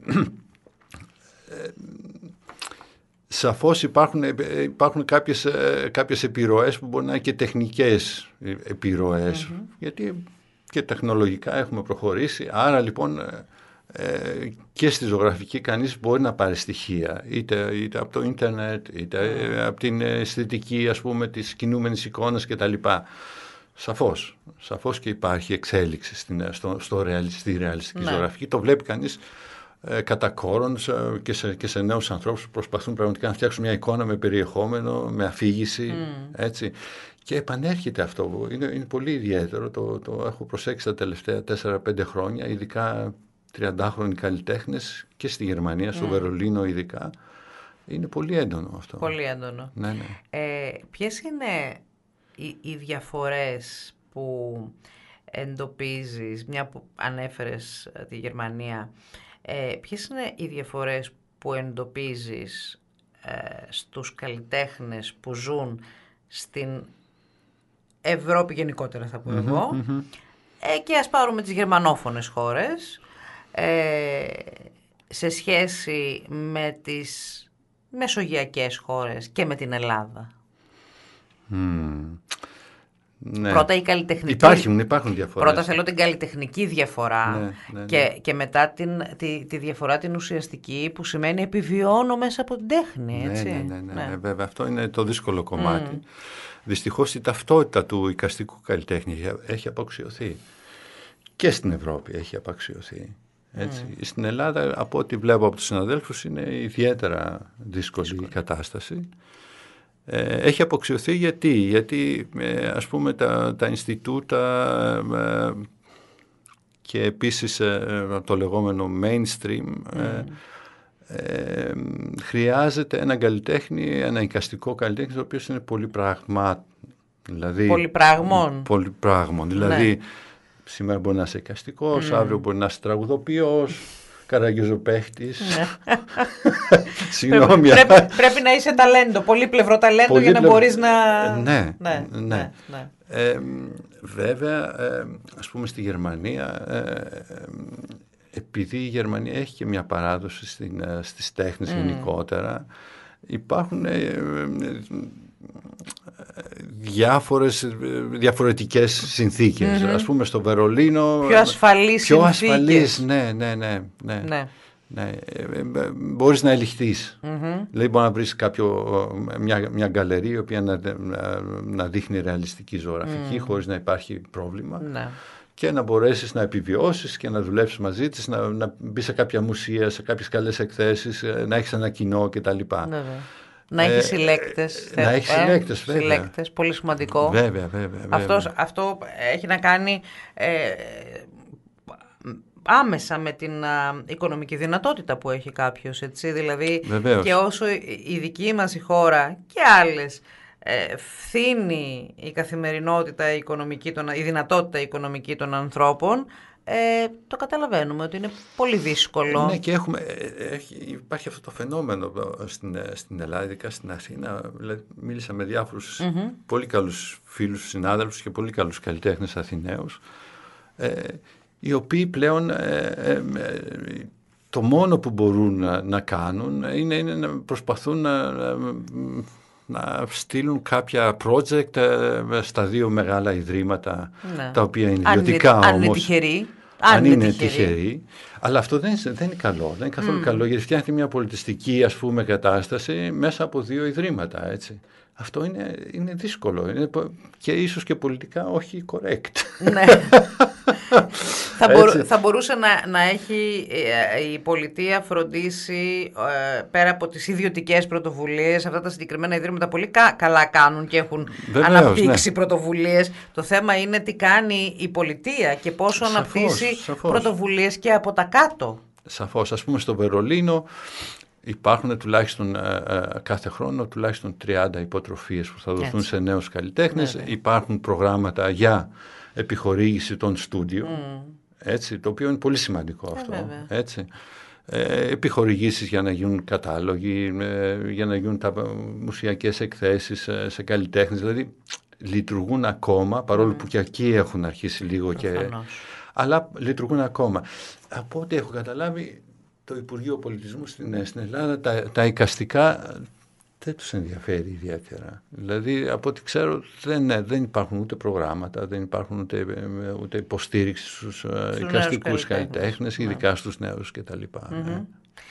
σαφώς υπάρχουν, υπάρχουν κάποιες, κάποιες επιρροές που μπορεί να είναι και τεχνικές επιρροές, mm-hmm. γιατί και τεχνολογικά έχουμε προχωρήσει, άρα λοιπόν... Ε, και στη ζωγραφική κανείς μπορεί να πάρει στοιχεία είτε, είτε από το ίντερνετ είτε mm. από την αισθητική, ας πούμε, της κινούμενης εικόνας και τα λοιπά. Σαφώς, σαφώς και υπάρχει εξέλιξη στην, στο, στο ρεαλ, στη ρεαλιστική ναι. ζωγραφική. Το βλέπει κανείς ε, κατά κόρον και σε, και σε νέους ανθρώπους που προσπαθούν πραγματικά να φτιάξουν μια εικόνα με περιεχόμενο, με αφήγηση, mm. έτσι. Και επανέρχεται αυτό, είναι, είναι πολύ ιδιαίτερο, το, το έχω προσέξει τα τελευταία τέσσερα πέντε χρόνια, ειδικά τριαντάχρονοι καλλιτέχνες και στη Γερμανία, στο mm. Βερολίνο ειδικά. Είναι πολύ έντονο αυτό. Πολύ έντονο. Ναι, ναι. Ε, ποιες είναι οι, οι διαφορές που εντοπίζεις, μια που ανέφερες τη Γερμανία, ε, ποιες είναι οι διαφορές που εντοπίζεις ε, στους καλλιτέχνες που ζουν στην Ευρώπη γενικότερα, θα πω mm-hmm, εγώ, mm-hmm. Ε, και ας πάρουμε τις γερμανόφωνες χώρες, Ε, σε σχέση με τις μεσογειακές χώρες και με την Ελλάδα? Mm. Ναι. Πρώτα η καλλιτεχνική. Υπάρχουν, υπάρχουν διαφορές. Πρώτα θέλω την καλλιτεχνική διαφορά ναι, ναι, ναι. Και, και μετά την, τη, τη διαφορά την ουσιαστική που σημαίνει επιβιώνω μέσα από την τέχνη. Έτσι. Ναι, ναι, ναι, ναι, ναι. ναι, βέβαια. Αυτό είναι το δύσκολο κομμάτι. Mm. Δυστυχώς η ταυτότητα του εικαστικού καλλιτέχνη έχει απαξιωθεί. Και στην Ευρώπη έχει απαξιωθεί. Έτσι. Mm. Στην Ελλάδα, από ό,τι βλέπω από τους συναδέλφους, είναι ιδιαίτερα δύσκολη Δύσκολη. η κατάσταση. Ε, έχει αποξιωθεί γιατί, γιατί ε, ας πούμε τα, τα Ινστιτούτα ε, και επίσης ε, το λεγόμενο mainstream mm. ε, ε, χρειάζεται ένα καλλιτέχνη, ένα εικαστικό καλλιτέχνη, ο οποίος είναι πολυπράγμα. Δηλαδή, πολυπράγμων. Πολυπράγμων. Δηλαδή, ναι. σήμερα μπορεί να είσαι εικαστικός, mm. αύριο μπορεί να είσαι τραγουδοποιός, καραγκιόζωπαίχτης. Συγγνώμη. Πρέπει, πρέπει να είσαι ταλέντο, πολύπλευρο ταλέντο πολύπλευ... για να μπορείς να... Ναι, ναι, ναι. ναι, ναι. Ε, βέβαια, ε, ας πούμε στη Γερμανία, ε, ε, επειδή η Γερμανία έχει και μια παράδοση στην, στις τέχνες mm. γενικότερα, υπάρχουν ε, ε, διάφορες διαφορετικές συνθήκες. Mm-hmm. Ας πούμε στο Βερολίνο... Πιο ασφαλείς πιο συνθήκες. Ασφαλείς, ναι, ναι, ναι. ναι. ναι. ναι. Μπορείς να ελιχθείς. Mm-hmm. Δηλαδή μπορεί να βρεις κάποιο, μια, μια γκαλερί η οποία να, να, να δείχνει ρεαλιστική ζωγραφική mm. χωρίς να υπάρχει πρόβλημα. Ναι. Και να μπορέσεις να επιβιώσεις και να δουλέψεις μαζί της, να, να μπεις σε κάποια μουσεία, σε κάποιες καλές εκθέσεις, να έχεις ένα κοινό κτλ. Ναι, να έχει συλλέκτες. Ε, να έχει συλλέκτες, βέβαια. Συλλέκτες, πολύ σημαντικό. Βέβαια, βέβαια. βέβαια. Αυτός, αυτό έχει να κάνει ε, άμεσα με την α, οικονομική δυνατότητα που έχει κάποιος, έτσι. Δηλαδή, βεβαίως. Και όσο η δική μας η χώρα και άλλες ε, φθήνει η καθημερινότητα η οικονομική, των, η δυνατότητα οικονομική των ανθρώπων, Ε, το καταλαβαίνουμε ότι είναι πολύ δύσκολο. Ναι, και έχουμε, έχει, υπάρχει αυτό το φαινόμενο στην, στην Ελλάδα, ειδικά στην Αθήνα. Δηλαδή, μίλησα με διάφορους mm-hmm. πολύ καλούς φίλους, συνάδελφους και πολύ καλούς καλλιτέχνες Αθηναίους, ε, οι οποίοι πλέον ε, ε, ε, το μόνο που μπορούν να, να κάνουν είναι, είναι να προσπαθούν να, να, να στείλουν κάποια project ε, στα δύο μεγάλα ιδρύματα, ναι. τα οποία είναι ιδιωτικά όμως. Αν είναι τυχεροί. Αν, αν είναι τυχεροί. τυχεροί. Αλλά αυτό δεν, δεν είναι καλό. Δεν είναι καθόλου mm. καλό, γιατί φτιάχνει μια πολιτιστική, ας πούμε, κατάσταση μέσα από δύο ιδρύματα, έτσι. Αυτό είναι, είναι δύσκολο. Είναι, και ίσως και πολιτικά όχι correct. Ναι. θα, μπορού, θα μπορούσε να, να έχει η πολιτεία φροντίσει ε, πέρα από τις ιδιωτικές πρωτοβουλίες. Αυτά τα συγκεκριμένα ιδρύματα πολύ κα, καλά κάνουν και έχουν Βεβαίως, αναπτύξει ναι. πρωτοβουλίες. Το θέμα είναι τι κάνει η πολιτεία και πόσο σαφώς, αναπτύσσει σαφώς. πρωτοβουλίες και από τα κάτω. Σαφώς. Ας πούμε στο Βερολίνο υπάρχουν τουλάχιστον ε, ε, κάθε χρόνο τουλάχιστον τριάντα υποτροφίες που θα δοθούν Έτσι. σε νέους καλλιτέχνες. Ναι, ναι. Υπάρχουν προγράμματα για επιχορήγηση των στούντιο, mm. έτσι, το οποίο είναι πολύ σημαντικό αυτό. Ε, έτσι. Ε, επιχορηγήσεις για να γίνουν κατάλογοι, ε, για να γίνουν τα μουσιακές εκθέσεις ε, σε καλλιτέχνες. Δηλαδή λειτουργούν ακόμα, παρόλο mm. που και εκεί έχουν αρχίσει λίγο και... Αλλά λειτουργούν ακόμα. Από ό,τι έχω καταλάβει, το Υπουργείο Πολιτισμού στην, στην Ελλάδα, τα, τα εικαστικά δεν τους ενδιαφέρει ιδιαίτερα. Δηλαδή, από ό,τι ξέρω, δεν, δεν υπάρχουν ούτε προγράμματα, δεν υπάρχουν ούτε, ούτε υποστήριξη στους εικαστικούς καλλιτέχνες, ειδικά στους νέους κτλ. Mm-hmm. Ναι.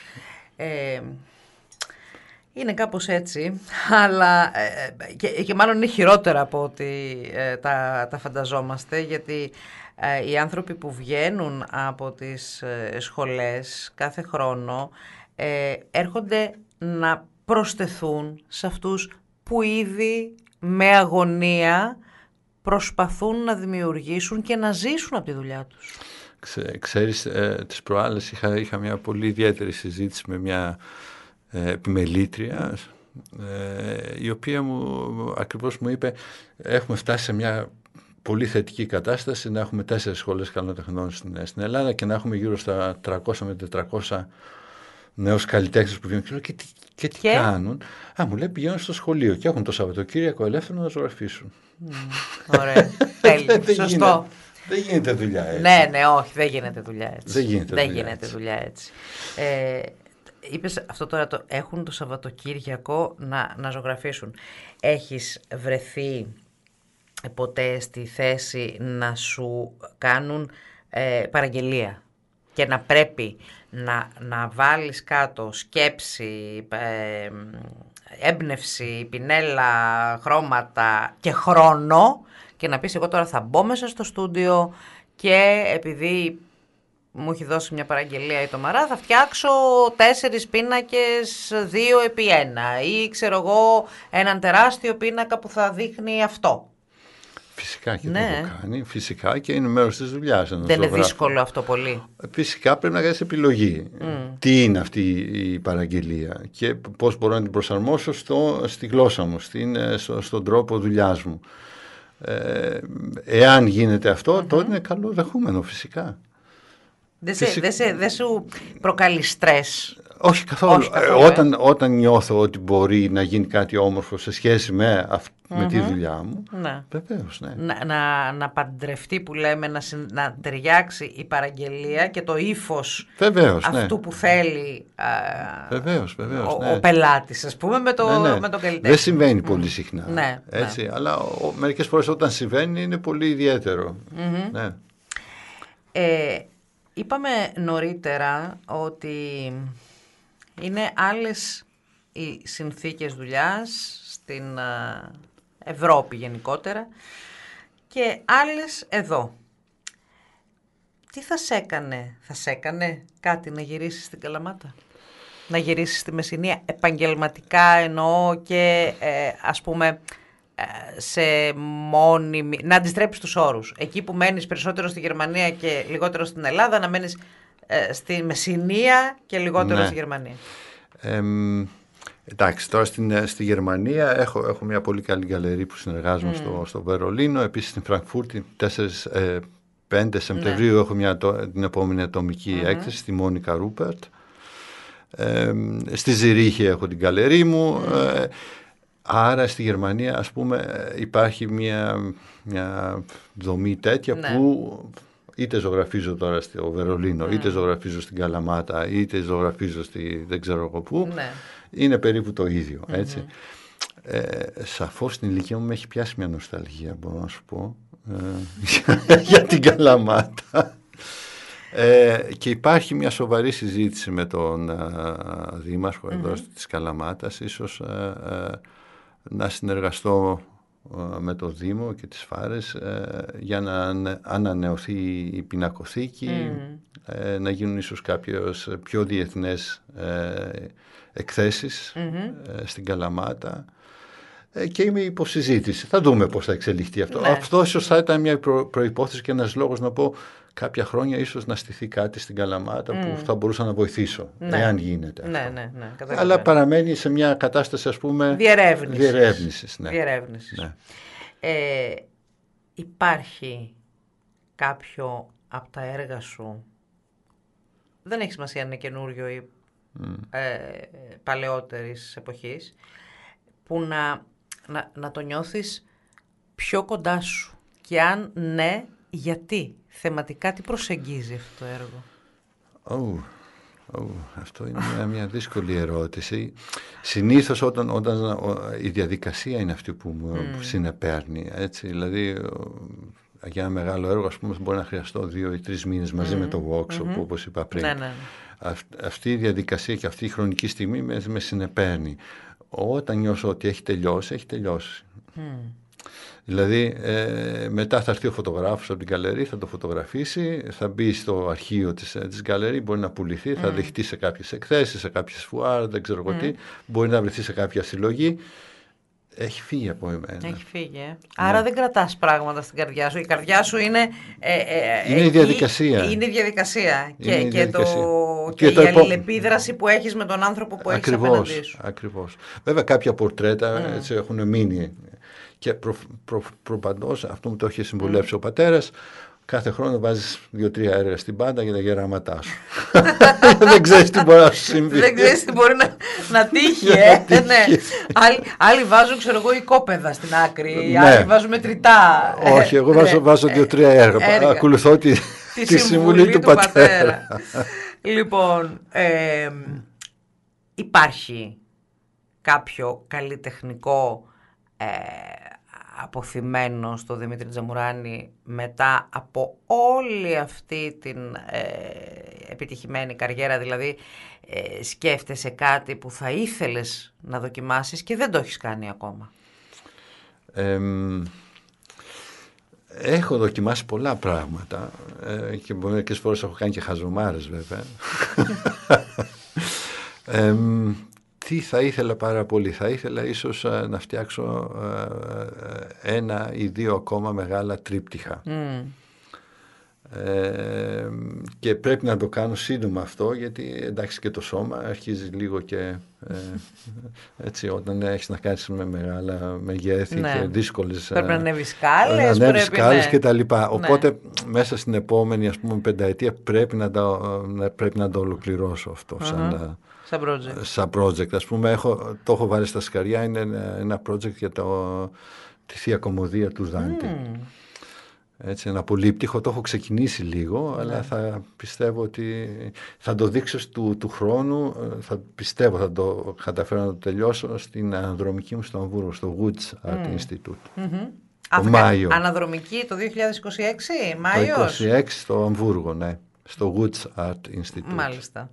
Ε, είναι κάπως έτσι, αλλά ε, και, και μάλλον είναι χειρότερα από ό,τι ε, τα, τα φανταζόμαστε, γιατί οι άνθρωποι που βγαίνουν από τις σχολές κάθε χρόνο ε, έρχονται να προσθεθούν σε αυτούς που ήδη με αγωνία προσπαθούν να δημιουργήσουν και να ζήσουν από τη δουλειά τους. Ξέ, ξέρεις, ε, τις προάλλες είχα, είχα μια πολύ ιδιαίτερη συζήτηση με μια ε, επιμελήτρια ε, η οποία μου ακριβώς μου είπε έχουμε φτάσει σε μια πολύ θετική κατάσταση να έχουμε τέσσερις σχολές καλών τεχνών στην, στην Ελλάδα και να έχουμε γύρω στα τριακόσια με τετρακόσια νέους καλλιτέχνες που βγαίνουν και, και τι και? κάνουν. Α, μου λέει πηγαίνουν στο σχολείο και έχουν το Σαββατοκύριακο ελεύθερο να ζωγραφίσουν. Mm, ωραία, τέλειο, σωστό. Δεν γίνεται δουλειά έτσι. Ναι, ναι, όχι, δεν γίνεται δουλειά έτσι. Δεν γίνεται, δεν δουλειά, γίνεται έτσι. δουλειά έτσι. Ε, είπες αυτό τώρα, το, έχουν το Σαββατοκύριακο να, να ζωγραφίσουν. Έχεις βρεθεί ποτέ στη θέση να σου κάνουν ε, παραγγελία και να πρέπει να, να βάλεις κάτω σκέψη, ε, έμπνευση, πινέλα, χρώματα και χρόνο και να πεις εγώ τώρα θα μπω μέσα στο στούντιο και επειδή μου έχει δώσει μια παραγγελία η Τομαρά θα φτιάξω τέσσερις πίνακες δύο επί ένα ή ξέρω εγώ έναν τεράστιο πίνακα που θα δείχνει αυτό. Φυσικά και ναι. θα το κάνει, φυσικά και είναι μέρος της δουλειάς. Δεν είναι δύσκολο αυτό πολύ. Φυσικά πρέπει να κάνεις επιλογή. Mm. Τι είναι αυτή η παραγγελία και πώς μπορώ να την προσαρμόσω στο, στη γλώσσα μου, στην, στο, στον τρόπο δουλειάς μου. Ε, εάν γίνεται αυτό, mm-hmm. τότε είναι καλό δεχούμενο φυσικά. Δεν σε, δε σε, δε σου προκαλεί στρες? Όχι καθόλου. Όχι καθόλου ε. όταν, όταν νιώθω ότι μπορεί να γίνει κάτι όμορφο σε σχέση με, αυ, mm-hmm. με τη δουλειά μου, ναι. βεβαίως, ναι. Να, να, να παντρευτεί που λέμε, να, να ταιριάξει η παραγγελία και το ύφος βεβαίως, αυτού ναι. που θέλει α, βεβαίως, βεβαίως, ο, ναι. ο πελάτης, ας πούμε, με, το, ναι, ναι. με τον καλλιτέχνη. Δεν συμβαίνει mm. πολύ συχνά, ναι, έτσι, ναι. αλλά ο, μερικές φορές όταν συμβαίνει είναι πολύ ιδιαίτερο. Mm-hmm. Ναι. Ε, είπαμε νωρίτερα ότι είναι άλλες οι συνθήκες δουλειάς στην Ευρώπη γενικότερα και άλλες εδώ. Τι θα σε έκανε, θα σε έκανε κάτι να γυρίσεις στην Καλαμάτα? Να γυρίσεις στη Μεσσηνία επαγγελματικά εννοώ και ε, ας πούμε σε μόνιμη, να αντιστρέψεις τους όρους. Εκεί που μένεις περισσότερο στη Γερμανία και λιγότερο στην Ελλάδα, να μένεις ε, στη Μεσσηνία και λιγότερο ναι. στη Γερμανία. Ε, εντάξει, τώρα στην, στη Γερμανία έχω, έχω μια πολύ καλή γκαλερί που συνεργάζομαι mm. στο, στο Βερολίνο. Επίσης στην Φραγκφούρτη πέντε Σεπτεμβρίου ναι. έχω μια, την επόμενη ατομική mm-hmm. έκθεση στη Μόνικα Ρούπερτ. Ε, στη Ζηρίχη έχω την γκαλερί μου. Mm. Ε, άρα στη Γερμανία ας πούμε υπάρχει μια, μια δομή τέτοια ναι. που είτε ζωγραφίζω τώρα στο Βερολίνο, mm. είτε ζωγραφίζω στην Καλαμάτα, είτε ζωγραφίζω στη δεν ξέρω εγώ πού, ναι. είναι περίπου το ίδιο, έτσι. Mm-hmm. Ε, σαφώς στην ηλικία μου με έχει πιάσει μια νοσταλγία, μπορώ να σου πω, ε, για την Καλαμάτα. Ε, και υπάρχει μια σοβαρή συζήτηση με τον α, δήμαρχο mm-hmm. εδώ της Καλαμάτας, ίσως α, α, να συνεργαστώ α, με το Δήμο και τις Φάρες α, για να ανανεωθεί η πινακοθήκη, mm. ε, να γίνουν ίσως κάποιες πιο διεθνές ε, εκθέσεις mm-hmm. ε, στην Καλαμάτα. Και είμαι υποσυζήτηση. Θα δούμε πώς θα εξελιχθεί αυτό. Ναι. Αυτό ίσως θα ήταν μια προ, προϋπόθεση και ένας λόγος να πω κάποια χρόνια ίσως να στηθεί κάτι στην Καλαμάτα mm. που θα μπορούσα να βοηθήσω, ναι. εάν γίνεται αυτό. Ναι, ναι, ναι, αλλά παραμένει σε μια κατάσταση ας πούμε διερεύνησης. διερεύνησης, ναι. διερεύνησης. Ναι. Ε, υπάρχει κάποιο από τα έργα σου, δεν έχει σημασία αν είναι καινούριο ή mm. ε, παλαιότερης εποχής, που να, να, να το νιώθεις πιο κοντά σου και αν ναι, γιατί, θεματικά τι προσεγγίζει αυτό το έργο? Oh, oh, αυτό είναι μια, μια δύσκολη ερώτηση. Συνήθως όταν, όταν η διαδικασία είναι αυτή που μου mm. συνεπέρνει, έτσι, δηλαδή για ένα μεγάλο έργο ας πούμε μπορεί να χρειαστώ δύο ή τρεις μήνες μαζί mm. με το workshop mm-hmm. όπως είπα πριν. Ναι, ναι. Αυ, αυτή η διαδικασία και αυτή η χρονική στιγμή με, με συνεπέρνει. Όταν νιώσω ότι έχει τελειώσει, έχει τελειώσει. Mm. Δηλαδή, ε, μετά θα έρθει ο φωτογράφος από την γκαλερί, θα το φωτογραφίσει, θα μπει στο αρχείο της, της γκαλερί, μπορεί να πουληθεί, mm. θα δεχτεί σε κάποιες εκθέσεις, σε κάποιες φουάρ, δεν ξέρω εγώ mm. τι, μπορεί να βρεθεί σε κάποια συλλογή. Έχει φύγει από εμένα. Έχει φύγει, ε. Άρα ναι. δεν κρατάς πράγματα στην καρδιά σου. Η καρδιά σου είναι... Ε, ε, είναι η διαδικασία. Είναι η διαδικασία. Είναι και, η και, διαδικασία. Το, και, και η το αλληλεπίδραση που έχεις με τον άνθρωπο που έχεις απέναντί σου. Ακριβώς. Βέβαια κάποια πορτρέτα mm. έτσι, έχουν μείνει. Και προ, προ, προπαντός, αυτό μου το έχει συμβουλεύσει mm. ο πατέρας, κάθε χρόνο βάζεις δύο-τρία έργα στην πάντα για τα γεράματά σου. Δεν ξέρεις τι μπορεί να σου συμβεί. Δεν ξέρεις τι μπορεί να, να τύχει, ε. ναι. άλλοι, άλλοι βάζουν, ξέρω εγώ, οικόπεδα στην άκρη, ναι. άλλοι βάζουν μετρητά. Όχι, εγώ βάζω, βάζω δύο-τρία έργα. έργα. Ακολουθώ τη, τη, τη συμβουλή του, του πατέρα. πατέρα. Λοιπόν, ε, υπάρχει κάποιο καλλιτεχνικό ε, αποθυμένο στο Δημήτρη Τζαμουράνη μετά από όλη αυτή την ε, επιτυχημένη καριέρα, δηλαδή ε, σκέφτεσαι κάτι που θα ήθελες να δοκιμάσεις και δεν το έχεις κάνει ακόμα? Ε, έχω δοκιμάσει πολλά πράγματα ε, και μερικές φορές έχω κάνει και χαζομάρες βέβαια. ε, Τι θα ήθελα πάρα πολύ? Θα ήθελα ίσως α, να φτιάξω α, ένα ή δύο ακόμα μεγάλα τρίπτυχα. Mm. Ε, και πρέπει να το κάνω σύντομα αυτό, γιατί εντάξει και το σώμα αρχίζει λίγο και ε, έτσι, όταν έχεις να κάνεις με μεγάλα μεγέθη ναι. και δύσκολες, πρέπει να ανέβεις σκάλες, να ανέβεις σκάλες ναι. και τα λοιπά. Οπότε ναι. μέσα στην επόμενη ας πούμε πενταετία πρέπει να, τα, πρέπει να το ολοκληρώσω αυτό uh-huh. σαν, σαν project. Σαν project. Ας πούμε έχω, το έχω βάλει στα σκαριά, είναι ένα project για το, τη Θεία Κομμωδία του Δάντη. Mm. Έτσι, ένα πολύπτυχο, το έχω ξεκινήσει λίγο, yeah. αλλά θα πιστεύω ότι θα το δείξω του, του χρόνου, θα πιστεύω θα το καταφέρω να το τελειώσω στην αναδρομική μου στο Αμβούργο, στο Woods Art mm. Institute. Mm-hmm. Το Αφκα, Μάιο. Αναδρομική το δύο χιλιάδες είκοσι έξι, Μάιος. Το είκοσι έξι στο Αμβούργο, ναι, στο Woods Art Institute. Μάλιστα.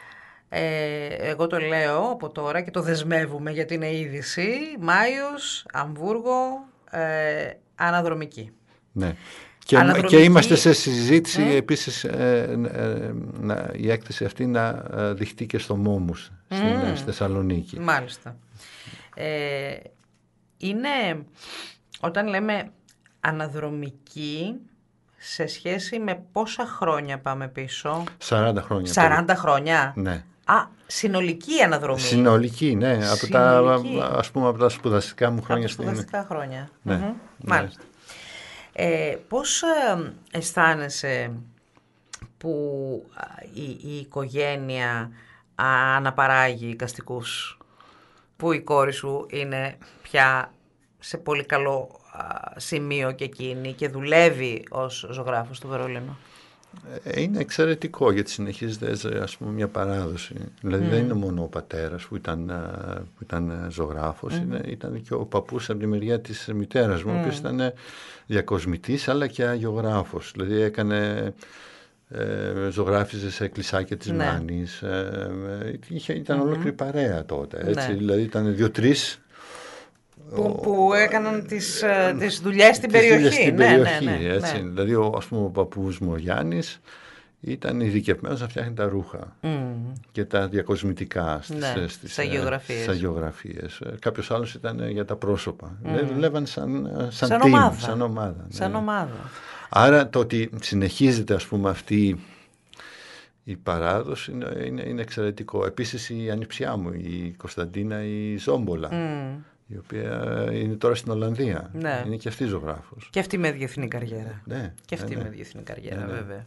Ε, εγώ το λέω από τώρα και το δεσμεύουμε γιατί είναι είδηση. Μάιος, Αμβούργο, ε, αναδρομική. Ναι. Και, αναδρομική... και είμαστε σε συζήτηση mm. επίσης ε, ε, να, η έκθεση αυτή να ε, δειχτεί και στο Μόμους mm. στην, στη Θεσσαλονίκη. Μάλιστα. Ε, είναι, όταν λέμε αναδρομική, σε σχέση με πόσα χρόνια πάμε πίσω? σαράντα χρόνια. σαράντα περίπου. Χρόνια. Ναι. Α, συνολική αναδρομή. Συνολική, ναι. Συνολική. Από τα, ας πούμε, από τα σπουδαστικά μου χρόνια. Από τα σπουδαστικά στην... χρόνια. Ναι. Mm-hmm. Ναι. Μάλιστα. Ε, πώς ε, αισθάνεσαι που η, η οικογένεια αναπαράγει εικαστικούς, που η κόρη σου είναι πια σε πολύ καλό σημείο και εκείνη και δουλεύει ως ζωγράφος στο Βερολίνο? Είναι εξαιρετικό, γιατί συνεχίζεται ας πούμε μια παράδοση. Δηλαδή mm. δεν είναι μόνο ο πατέρας που ήταν, που ήταν ζωγράφος, mm. είναι, ήταν και ο παππούς από τη μεριά της μητέρας μου, mm. ο οποίος ήταν διακοσμητής αλλά και αγιογράφος. Δηλαδή έκανε, ε, ζωγράφιζε σε εκκλησάκια της ναι. Μάνης, ε, είχε, ήταν mm-hmm. ολόκληρη παρέα τότε. Έτσι, ναι. Δηλαδή ήταν δύο-τρεις Που, που έκαναν τις, τις δουλειές στην τις περιοχή. Στην ναι, περιοχή ναι, ναι, έτσι. Ναι. Δηλαδή ο, ας πούμε, ο παππούς μου ο Γιάννης ήταν ειδικευμένος να φτιάχνει τα ρούχα mm. και τα διακοσμητικά στις, ναι, στις, στα γεωγραφίες. Στα γεωγραφίες. Κάποιος άλλος ήταν για τα πρόσωπα. Mm. Δηλαδή δουλεύαν σαν, σαν, σαν team, ομάδα. Σαν ομάδα, ναι. Σαν ομάδα. Άρα το ότι συνεχίζεται ας πούμε αυτή η παράδοση είναι, είναι, είναι εξαιρετικό. Επίσης η ανιψιά μου, η Κωνσταντίνα η Ζόμπολα, mm. η οποία είναι τώρα στην Ολλανδία. Ναι. Είναι και αυτή ζωγράφος. Και αυτή με διεθνή καριέρα. Ναι, και αυτή ναι, ναι. με διεθνή καριέρα, ναι, ναι. βέβαια.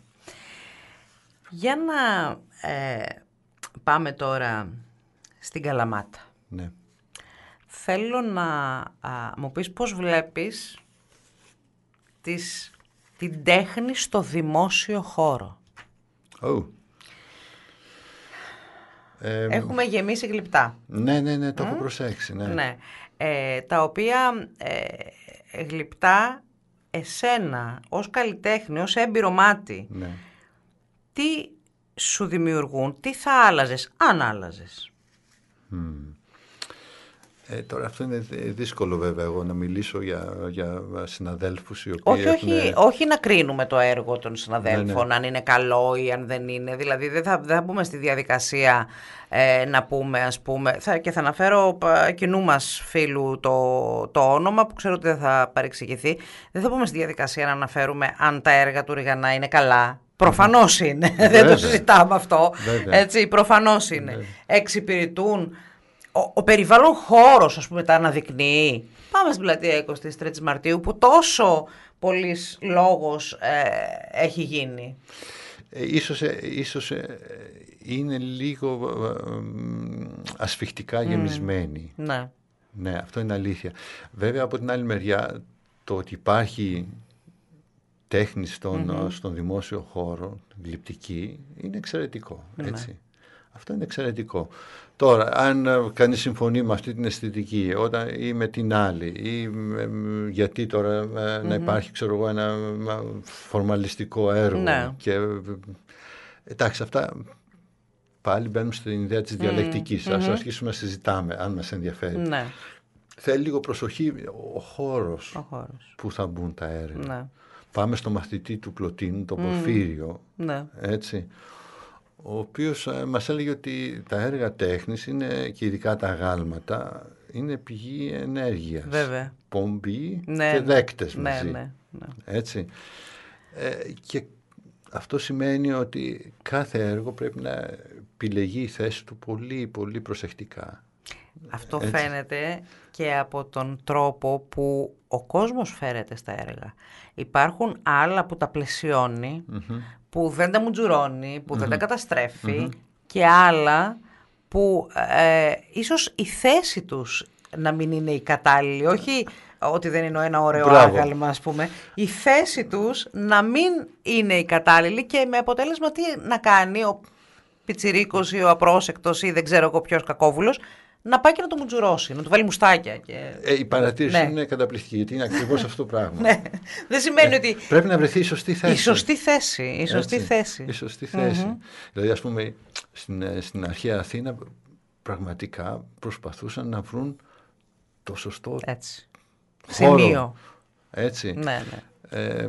Για να ε, πάμε τώρα στην Καλαμάτα. Ναι. Θέλω να α, μου πεις πώς βλέπεις τις, την τέχνη στο δημόσιο χώρο. Oh. Ε, Έχουμε γεμίσει γλυπτά. Ναι, ναι, ναι, το mm? έχω προσέξει. Ναι. Ναι. Ε, τα οποία ε, γλυπτά εσένα ως καλλιτέχνη, ως έμπειρο μάτι, ναι. τι σου δημιουργούν, τι θα άλλαζες, αν άλλαζες? Mm. Ε, τώρα αυτό είναι δύσκολο βέβαια εγώ να μιλήσω για, για συναδέλφους οι οποίοι όχι, έχουν... όχι, όχι να κρίνουμε το έργο των συναδέλφων, ναι, ναι. αν είναι καλό ή αν δεν είναι. Δηλαδή δεν θα, δεν θα μπούμε στη διαδικασία ε, να πούμε, ας πούμε, θα, και θα αναφέρω κοινού μας φίλου το, το όνομα που ξέρω ότι δεν θα παρεξηγηθεί. Δεν θα μπούμε στη διαδικασία να αναφέρουμε αν τα έργα του Ριγανά είναι καλά. Προφανώς είναι, δεν το συζητάμε αυτό. Έτσι, προφανώς είναι. Βέβαια. Εξυπηρετούν. Ο, ο περιβάλλον χώρος, ας πούμε, τα αναδεικνύει. Πάμε στην πλατεία εικοστή τρίτη Μαρτίου, που τόσο πολύς λόγος ε, έχει γίνει. Ε, ίσως, ε, ίσως ε, είναι λίγο ε, ασφιχτικά γεμισμένη. Mm, ναι. Ναι, αυτό είναι αλήθεια. Βέβαια, από την άλλη μεριά, το ότι υπάρχει τέχνη στον, mm-hmm. στον δημόσιο χώρο, γλυπτική, είναι εξαιρετικό, έτσι. Ναι. Αυτό είναι εξαιρετικό. Τώρα, αν κανείς συμφωνεί με αυτή την αισθητική όταν, ή με την άλλη, ή με, γιατί τώρα mm-hmm. να υπάρχει, ξέρω εγώ, ένα φορμαλιστικό έργο. Ναι. Και, εντάξει, αυτά πάλι μπαίνουμε στην ιδέα της διαλεκτικής. Mm-hmm. Ας αρχίσουμε να συζητάμε, αν μας ενδιαφέρει. Ναι. Θέλει λίγο προσοχή ο χώρος, ο χώρος που θα μπουν τα έργα. Ναι. Πάμε στο μαθητή του Πλωτίνου, τον mm. Πορφύριο, ναι. έτσι, ο οποίος ε, μας έλεγε ότι τα έργα τέχνης είναι, και ειδικά τα γάλματα, είναι πηγή ενέργειας. Βέβαια. Πομπή ναι, και δέκτες ναι, μαζί. Ναι, ναι. Έτσι. Ε, και αυτό σημαίνει ότι κάθε έργο πρέπει να επιλεγεί η θέση του πολύ, πολύ προσεκτικά. Αυτό έτσι. Φαίνεται και από τον τρόπο που ο κόσμος φέρεται στα έργα. Υπάρχουν άλλα που τα πλαισιώνει, mm-hmm. που δεν τα μουτζουρώνει, που mm-hmm. δεν τα καταστρέφει mm-hmm. και άλλα που ε, ίσως η θέση τους να μην είναι η κατάλληλη, όχι ότι δεν είναι ένα ωραίο Μπράβο. Άγαλμα ας πούμε, η θέση τους να μην είναι η κατάλληλη και με αποτέλεσμα τι να κάνει ο πιτσιρίκος ή ο απρόσεκτος ή δεν ξέρω εγώ ποιος κακόβουλος, να πάει και να το μουτζουρώσει, να του βάλει μουστάκια. Και... Ε, η παρατήρηση ναι. είναι καταπληκτική, γιατί είναι ακριβώς αυτό το πράγμα. Ναι. Δεν σημαίνει ε, ότι... Πρέπει να βρεθεί η σωστή θέση. Η σωστή θέση. Η σωστή Έτσι, θέση. Η σωστή θέση. Mm-hmm. Δηλαδή, ας πούμε, στην, στην αρχαία Αθήνα πραγματικά προσπαθούσαν να βρουν το σωστό Έτσι. χώρο. Σημείο. Έτσι. Ναι, ναι. Ε,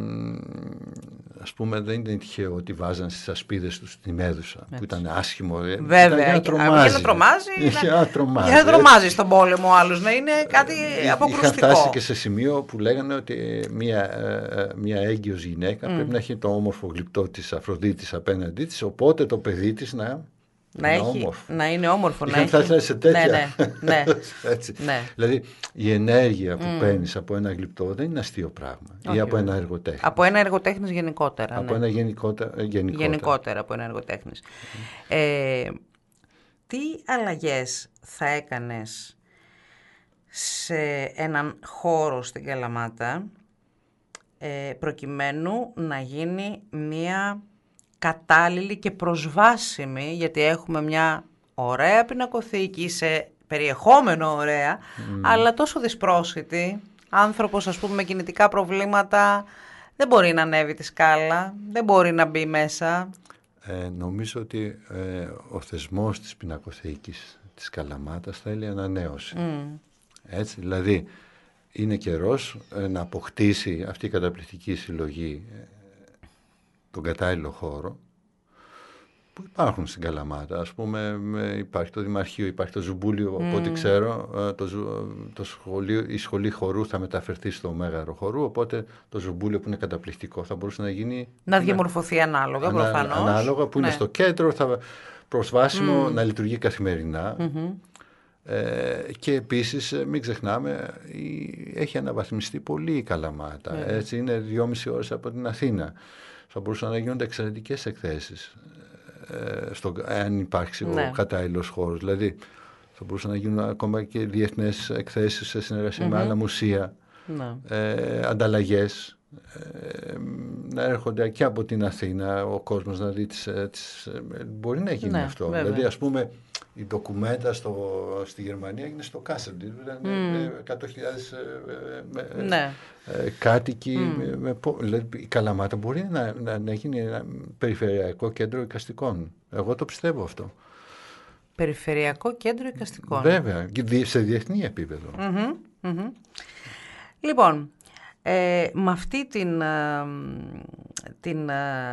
ας πούμε, δεν ήταν τυχαίο ότι βάζαν στις ασπίδες τους τη Μέδουσα, έτσι. Που ήταν άσχημο. Βέβαια, για να τρομάζει. Για να τρομάζει, για να τρομάζει, για να τρομάζει στον πόλεμο άλλος, να είναι κάτι ε, αποκρουστικό. Είχαν φτάσει και σε σημείο που λέγανε ότι μια, μια έγκυος γυναίκα mm. πρέπει να έχει το όμορφο γλυπτό της Αφροδίτης απέναντί της, οπότε το παιδί της να... Να, έχει, όμορφο. Να είναι όμορφο. Είχαν να φτάσει έχει... σε τέτοια. Ναι, ναι, ναι. Έτσι. Ναι. Δηλαδή η ενέργεια που mm. παίρνεις από ένα γλυπτό δεν είναι αστείο πράγμα. Όχι, ή από ένα εργοτέχνη. Από ένα εργοτέχνης γενικότερα. Από ναι. ένα γενικότερα, γενικότερα. Γενικότερα από ένα εργοτέχνης. Mm. Ε, τι αλλαγές θα έκανες σε έναν χώρο στην Καλαμάτα ε, προκειμένου να γίνει μία κατάλληλη και προσβάσιμη, γιατί έχουμε μια ωραία πινακοθήκη σε περιεχόμενο ωραία, mm. αλλά τόσο δυσπρόσιτη, άνθρωπος ας πούμε με κινητικά προβλήματα δεν μπορεί να ανέβει τη σκάλα, δεν μπορεί να μπει μέσα. Ε, νομίζω ότι ε, ο θεσμός της πινακοθήκης της Καλαμάτας θέλει ανανέωση. Mm. Έτσι, δηλαδή είναι καιρός ε, να αποκτήσει αυτή η καταπληκτική συλλογή τον κατάλληλο χώρο που υπάρχουν στην Καλαμάτα. Ας πούμε υπάρχει το Δημαρχείο, υπάρχει το Ζουμπούλιο, mm. από ό,τι ξέρω το, το σχολείο, η σχολή χορού θα μεταφερθεί στο Μέγαρο Χορού, οπότε το Ζουμπούλιο που είναι καταπληκτικό θα μπορούσε να γίνει... Να διαμορφωθεί ανάλογα ανα, προφανώς. Ανάλογα που ναι. είναι στο κέντρο, θα προσβάσιμο, mm. να λειτουργεί καθημερινά. Mm-hmm. Ε, και επίσης μην ξεχνάμε έχει αναβαθμιστεί πολύ η Καλαμάτα. Mm. Έτσι, είναι δυόμιση ώρες από την Αθήνα. Θα μπορούσαν να γίνονται εξαιρετικές εκθέσεις ε, στο, αν υπάρξει ναι. ο κατάλληλος χώρος. Δηλαδή θα μπορούσαν να γίνουν ακόμα και διεθνές εκθέσεις σε συνεργασία mm-hmm. με άλλα μουσεία, ναι. ε, ανταλλαγές, ε, να έρχονται και από την Αθήνα ο κόσμος να δει τις, τις, μπορεί να γίνει ναι, αυτό. Βέβαια. Δηλαδή ας πούμε η ντοκουμέντα στο, στη Γερμανία έγινε στο Κάσελ. Ήταν mm. εκατό χιλιάδες ε, ναι. ε, κάτοικοι. Mm. Με, δηλαδή, η Καλαμάτα μπορεί να, να, να γίνει ένα περιφερειακό κέντρο εικαστικών. Εγώ το πιστεύω αυτό. Περιφερειακό κέντρο εικαστικών. Βέβαια, σε διεθνή επίπεδο. Mm-hmm, mm-hmm. Λοιπόν, ε, με αυτή την, την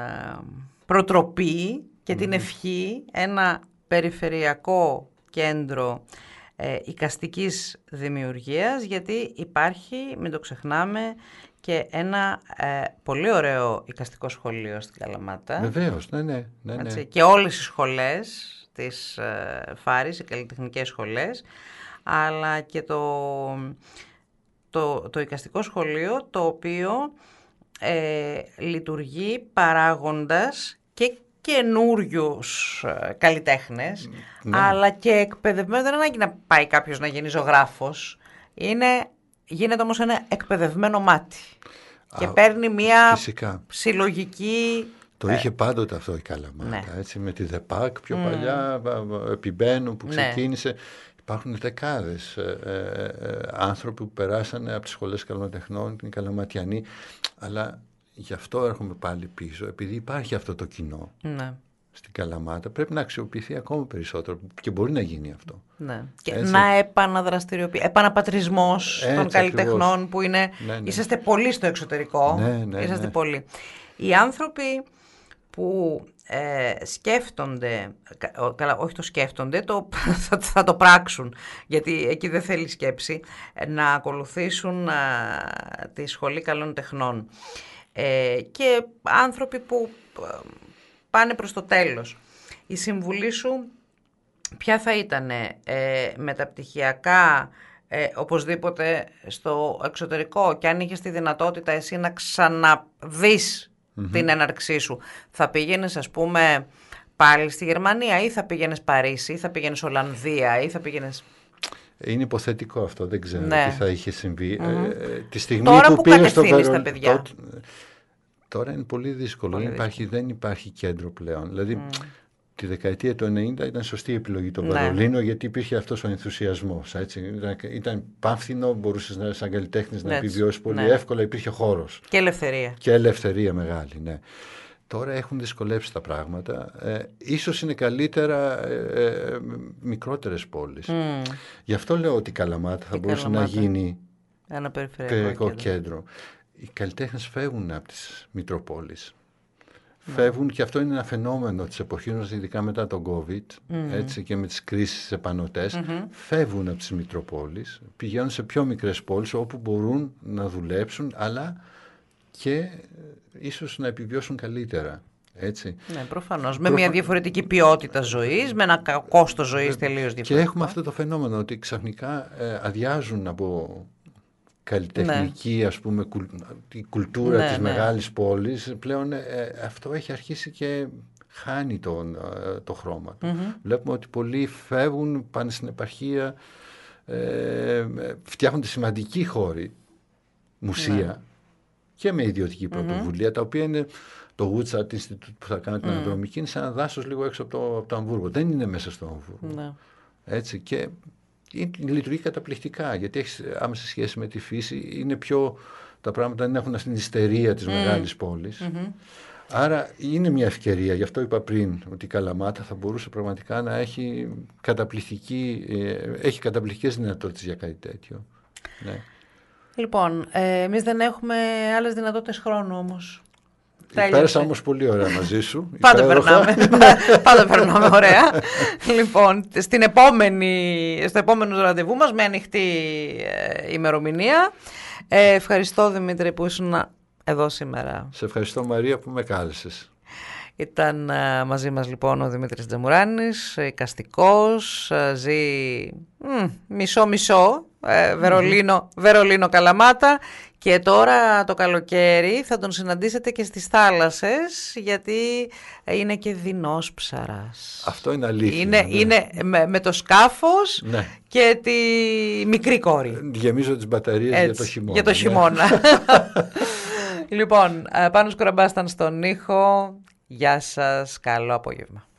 προτροπή και mm. την ευχή, ένα περιφερειακό κέντρο ε, εικαστικής δημιουργίας, γιατί υπάρχει, μην το ξεχνάμε, και ένα ε, πολύ ωραίο εικαστικό σχολείο στην Καλαμάτα. Βεβαίως, ναι, ναι. ναι, ναι. Έτσι, και όλες οι σχολές της ε, Φάρης, οι καλλιτεχνικές σχολές, αλλά και το, το, το εικαστικό σχολείο, το οποίο ε, λειτουργεί παράγοντας και καινούριους καλλιτέχνες, ναι. αλλά και εκπαιδευμένο. Δεν ανάγκη να πάει κάποιος να γίνει ζωγράφος. Είναι, γίνεται όμως ένα εκπαιδευμένο μάτι. Α, και παίρνει μια φυσικά. συλλογική Το είχε πάντοτε αυτό η Καλαμάτα, ναι. έτσι, με τη ΔΕΠΑΚ πιο mm. παλιά, επιμπαίνουν που ξεκίνησε. Ναι. Υπάρχουν δεκάδες ε, ε, ε, άνθρωποι που περάσανε από τις σχολές καλαματεχνών, την Καλαματιανή, αλλά γι' αυτό έρχομαι πάλι πίσω, επειδή υπάρχει αυτό το κοινό ναι. στην Καλαμάτα, πρέπει να αξιοποιηθεί ακόμα περισσότερο και μπορεί να γίνει αυτό. Ναι. Και να επαναδραστηριοποιηθεί, επαναπατρισμός έτσι, των καλλιτεχνών ακριβώς. Που είναι, ναι, ναι. είσαστε πολύ στο εξωτερικό, ναι, ναι, είσαστε ναι. πολύ. Οι άνθρωποι που ε, σκέφτονται, καλά, όχι το σκέφτονται, το, θα, θα το πράξουν, γιατί εκεί δεν θέλει σκέψη, να ακολουθήσουν α, τη Σχολή Καλών Τεχνών. Ε, και άνθρωποι που ε, πάνε προς το τέλος. Η συμβουλή σου ποια θα ήταν ε, μεταπτυχιακά, ε, οπωσδήποτε στο εξωτερικό, και αν είχες τη δυνατότητα εσύ να ξαναδείς Mm-hmm. την έναρξή σου, θα πήγαινες ας πούμε πάλι στη Γερμανία ή θα πήγαινες Παρίσι ή θα πήγαινες Ολλανδία ή θα πήγαινες... Είναι υποθετικό αυτό, δεν ξέρω ναι. τι θα είχε συμβεί. Mm-hmm. Ε, τη στιγμή τώρα που, που πήγε στο Βερολίνο, τα παιδιά. Τότε, τώρα είναι πολύ δύσκολο, πολύ δεν, υπάρχει, δεν υπάρχει κέντρο πλέον. Δηλαδή mm. τη δεκαετία του ενενήντα ήταν σωστή επιλογή το ναι. Βερολίνο, γιατί υπήρχε αυτός ο ενθουσιασμός. Έτσι. Ήταν, ήταν πάμφθηνο, μπορούσες να, σαν καλλιτέχνης να επιβιώσεις πολύ ναι. εύκολα, υπήρχε χώρος. Και ελευθερία. Και ελευθερία μεγάλη, ναι. Τώρα έχουν δυσκολέψει τα πράγματα. Ε, ίσως είναι καλύτερα ε, ε, μικρότερες πόλεις. Mm. Γι' αυτό λέω ότι η Καλαμάτα θα η μπορούσε Καλαμάτα. να γίνει ένα περιφερειακό κέντρο. κέντρο. Οι καλλιτέχνες φεύγουν από τις Μητροπόλεις. Φεύγουν, και αυτό είναι ένα φαινόμενο της εποχής μας, ειδικά μετά τον COVID, mm. έτσι, και με τις κρίσεις επανωτές, mm-hmm. φεύγουν από τις Μητροπόλεις, πηγαίνουν σε πιο μικρές πόλεις όπου μπορούν να δουλέψουν, αλλά και ίσως να επιβιώσουν καλύτερα. Έτσι. Ναι, προφανώς. Με Προφα... μια διαφορετική ποιότητα ζωής, με ένα κόστος ζωής τελείως διαφορετικό. Και έχουμε αυτό το φαινόμενο ότι ξαφνικά ε, αδειάζουν από... καλλιτεχνική, ναι. ας πούμε, κουλ, η κουλτούρα ναι, της ναι. μεγάλης πόλης, πλέον ε, αυτό έχει αρχίσει και χάνει τον, ε, το χρώμα του. Mm-hmm. Βλέπουμε ότι πολλοί φεύγουν, πάνε στην επαρχία, ε, φτιάχνονται σημαντικοί χώροι, μουσεία ναι. και με ιδιωτική πρωτοβουλία, mm-hmm. τα οποία είναι το Woodstock Institute που θα κάνει την mm. αναδρομική, είναι σε ένα δάσος λίγο έξω από το, από το Αμβούργο. Δεν είναι μέσα στο Αμβούργο. Ναι. Έτσι, και λειτουργεί καταπληκτικά, γιατί έχει άμεση σχέση με τη φύση. Είναι πιο, τα πράγματα δεν έχουν αυτήν την ιστερία της mm. μεγάλης πόλης. Mm-hmm. Άρα είναι μια ευκαιρία. Γι' αυτό είπα πριν ότι η Καλαμάτα θα μπορούσε πραγματικά να έχει, καταπληκτική, ε, έχει καταπληκτικές δυνατότητες για κάτι τέτοιο. Ναι. Λοιπόν, ε, εμείς δεν έχουμε άλλες δυνατότητες χρόνου όμως. Πέρασα όμως πολύ ωραία μαζί σου. Πάντα περνάμε. Πάντα περνάμε ωραία. Λοιπόν, στην επόμενη, στο επόμενο ραντεβού μας με ανοιχτή ε, ημερομηνία. Ε, ευχαριστώ Δημήτρη που ήσουν εδώ σήμερα. Σε ευχαριστώ Μαρία που με κάλεσες. Ήταν uh, μαζί μας λοιπόν ο Δημήτρης Τζαμουράνης, εικαστικός, uh, ζει μισό-μισό, uh, Βερολίνο, Βερολίνο Καλαμάτα, και τώρα το καλοκαίρι θα τον συναντήσετε και στις θάλασσες, γιατί είναι και δεινός ψαράς. Αυτό είναι αλήθεια. Είναι, ναι. είναι με, με το σκάφος ναι. και τη μικρή κόρη. Γεμίζω τις μπαταρίες έτσι, για το χειμώνα. Για το χειμώνα. Ναι. Λοιπόν, Πάνος Κουραμπάς ήταν στον ήχο. Γεια σας, καλό απόγευμα.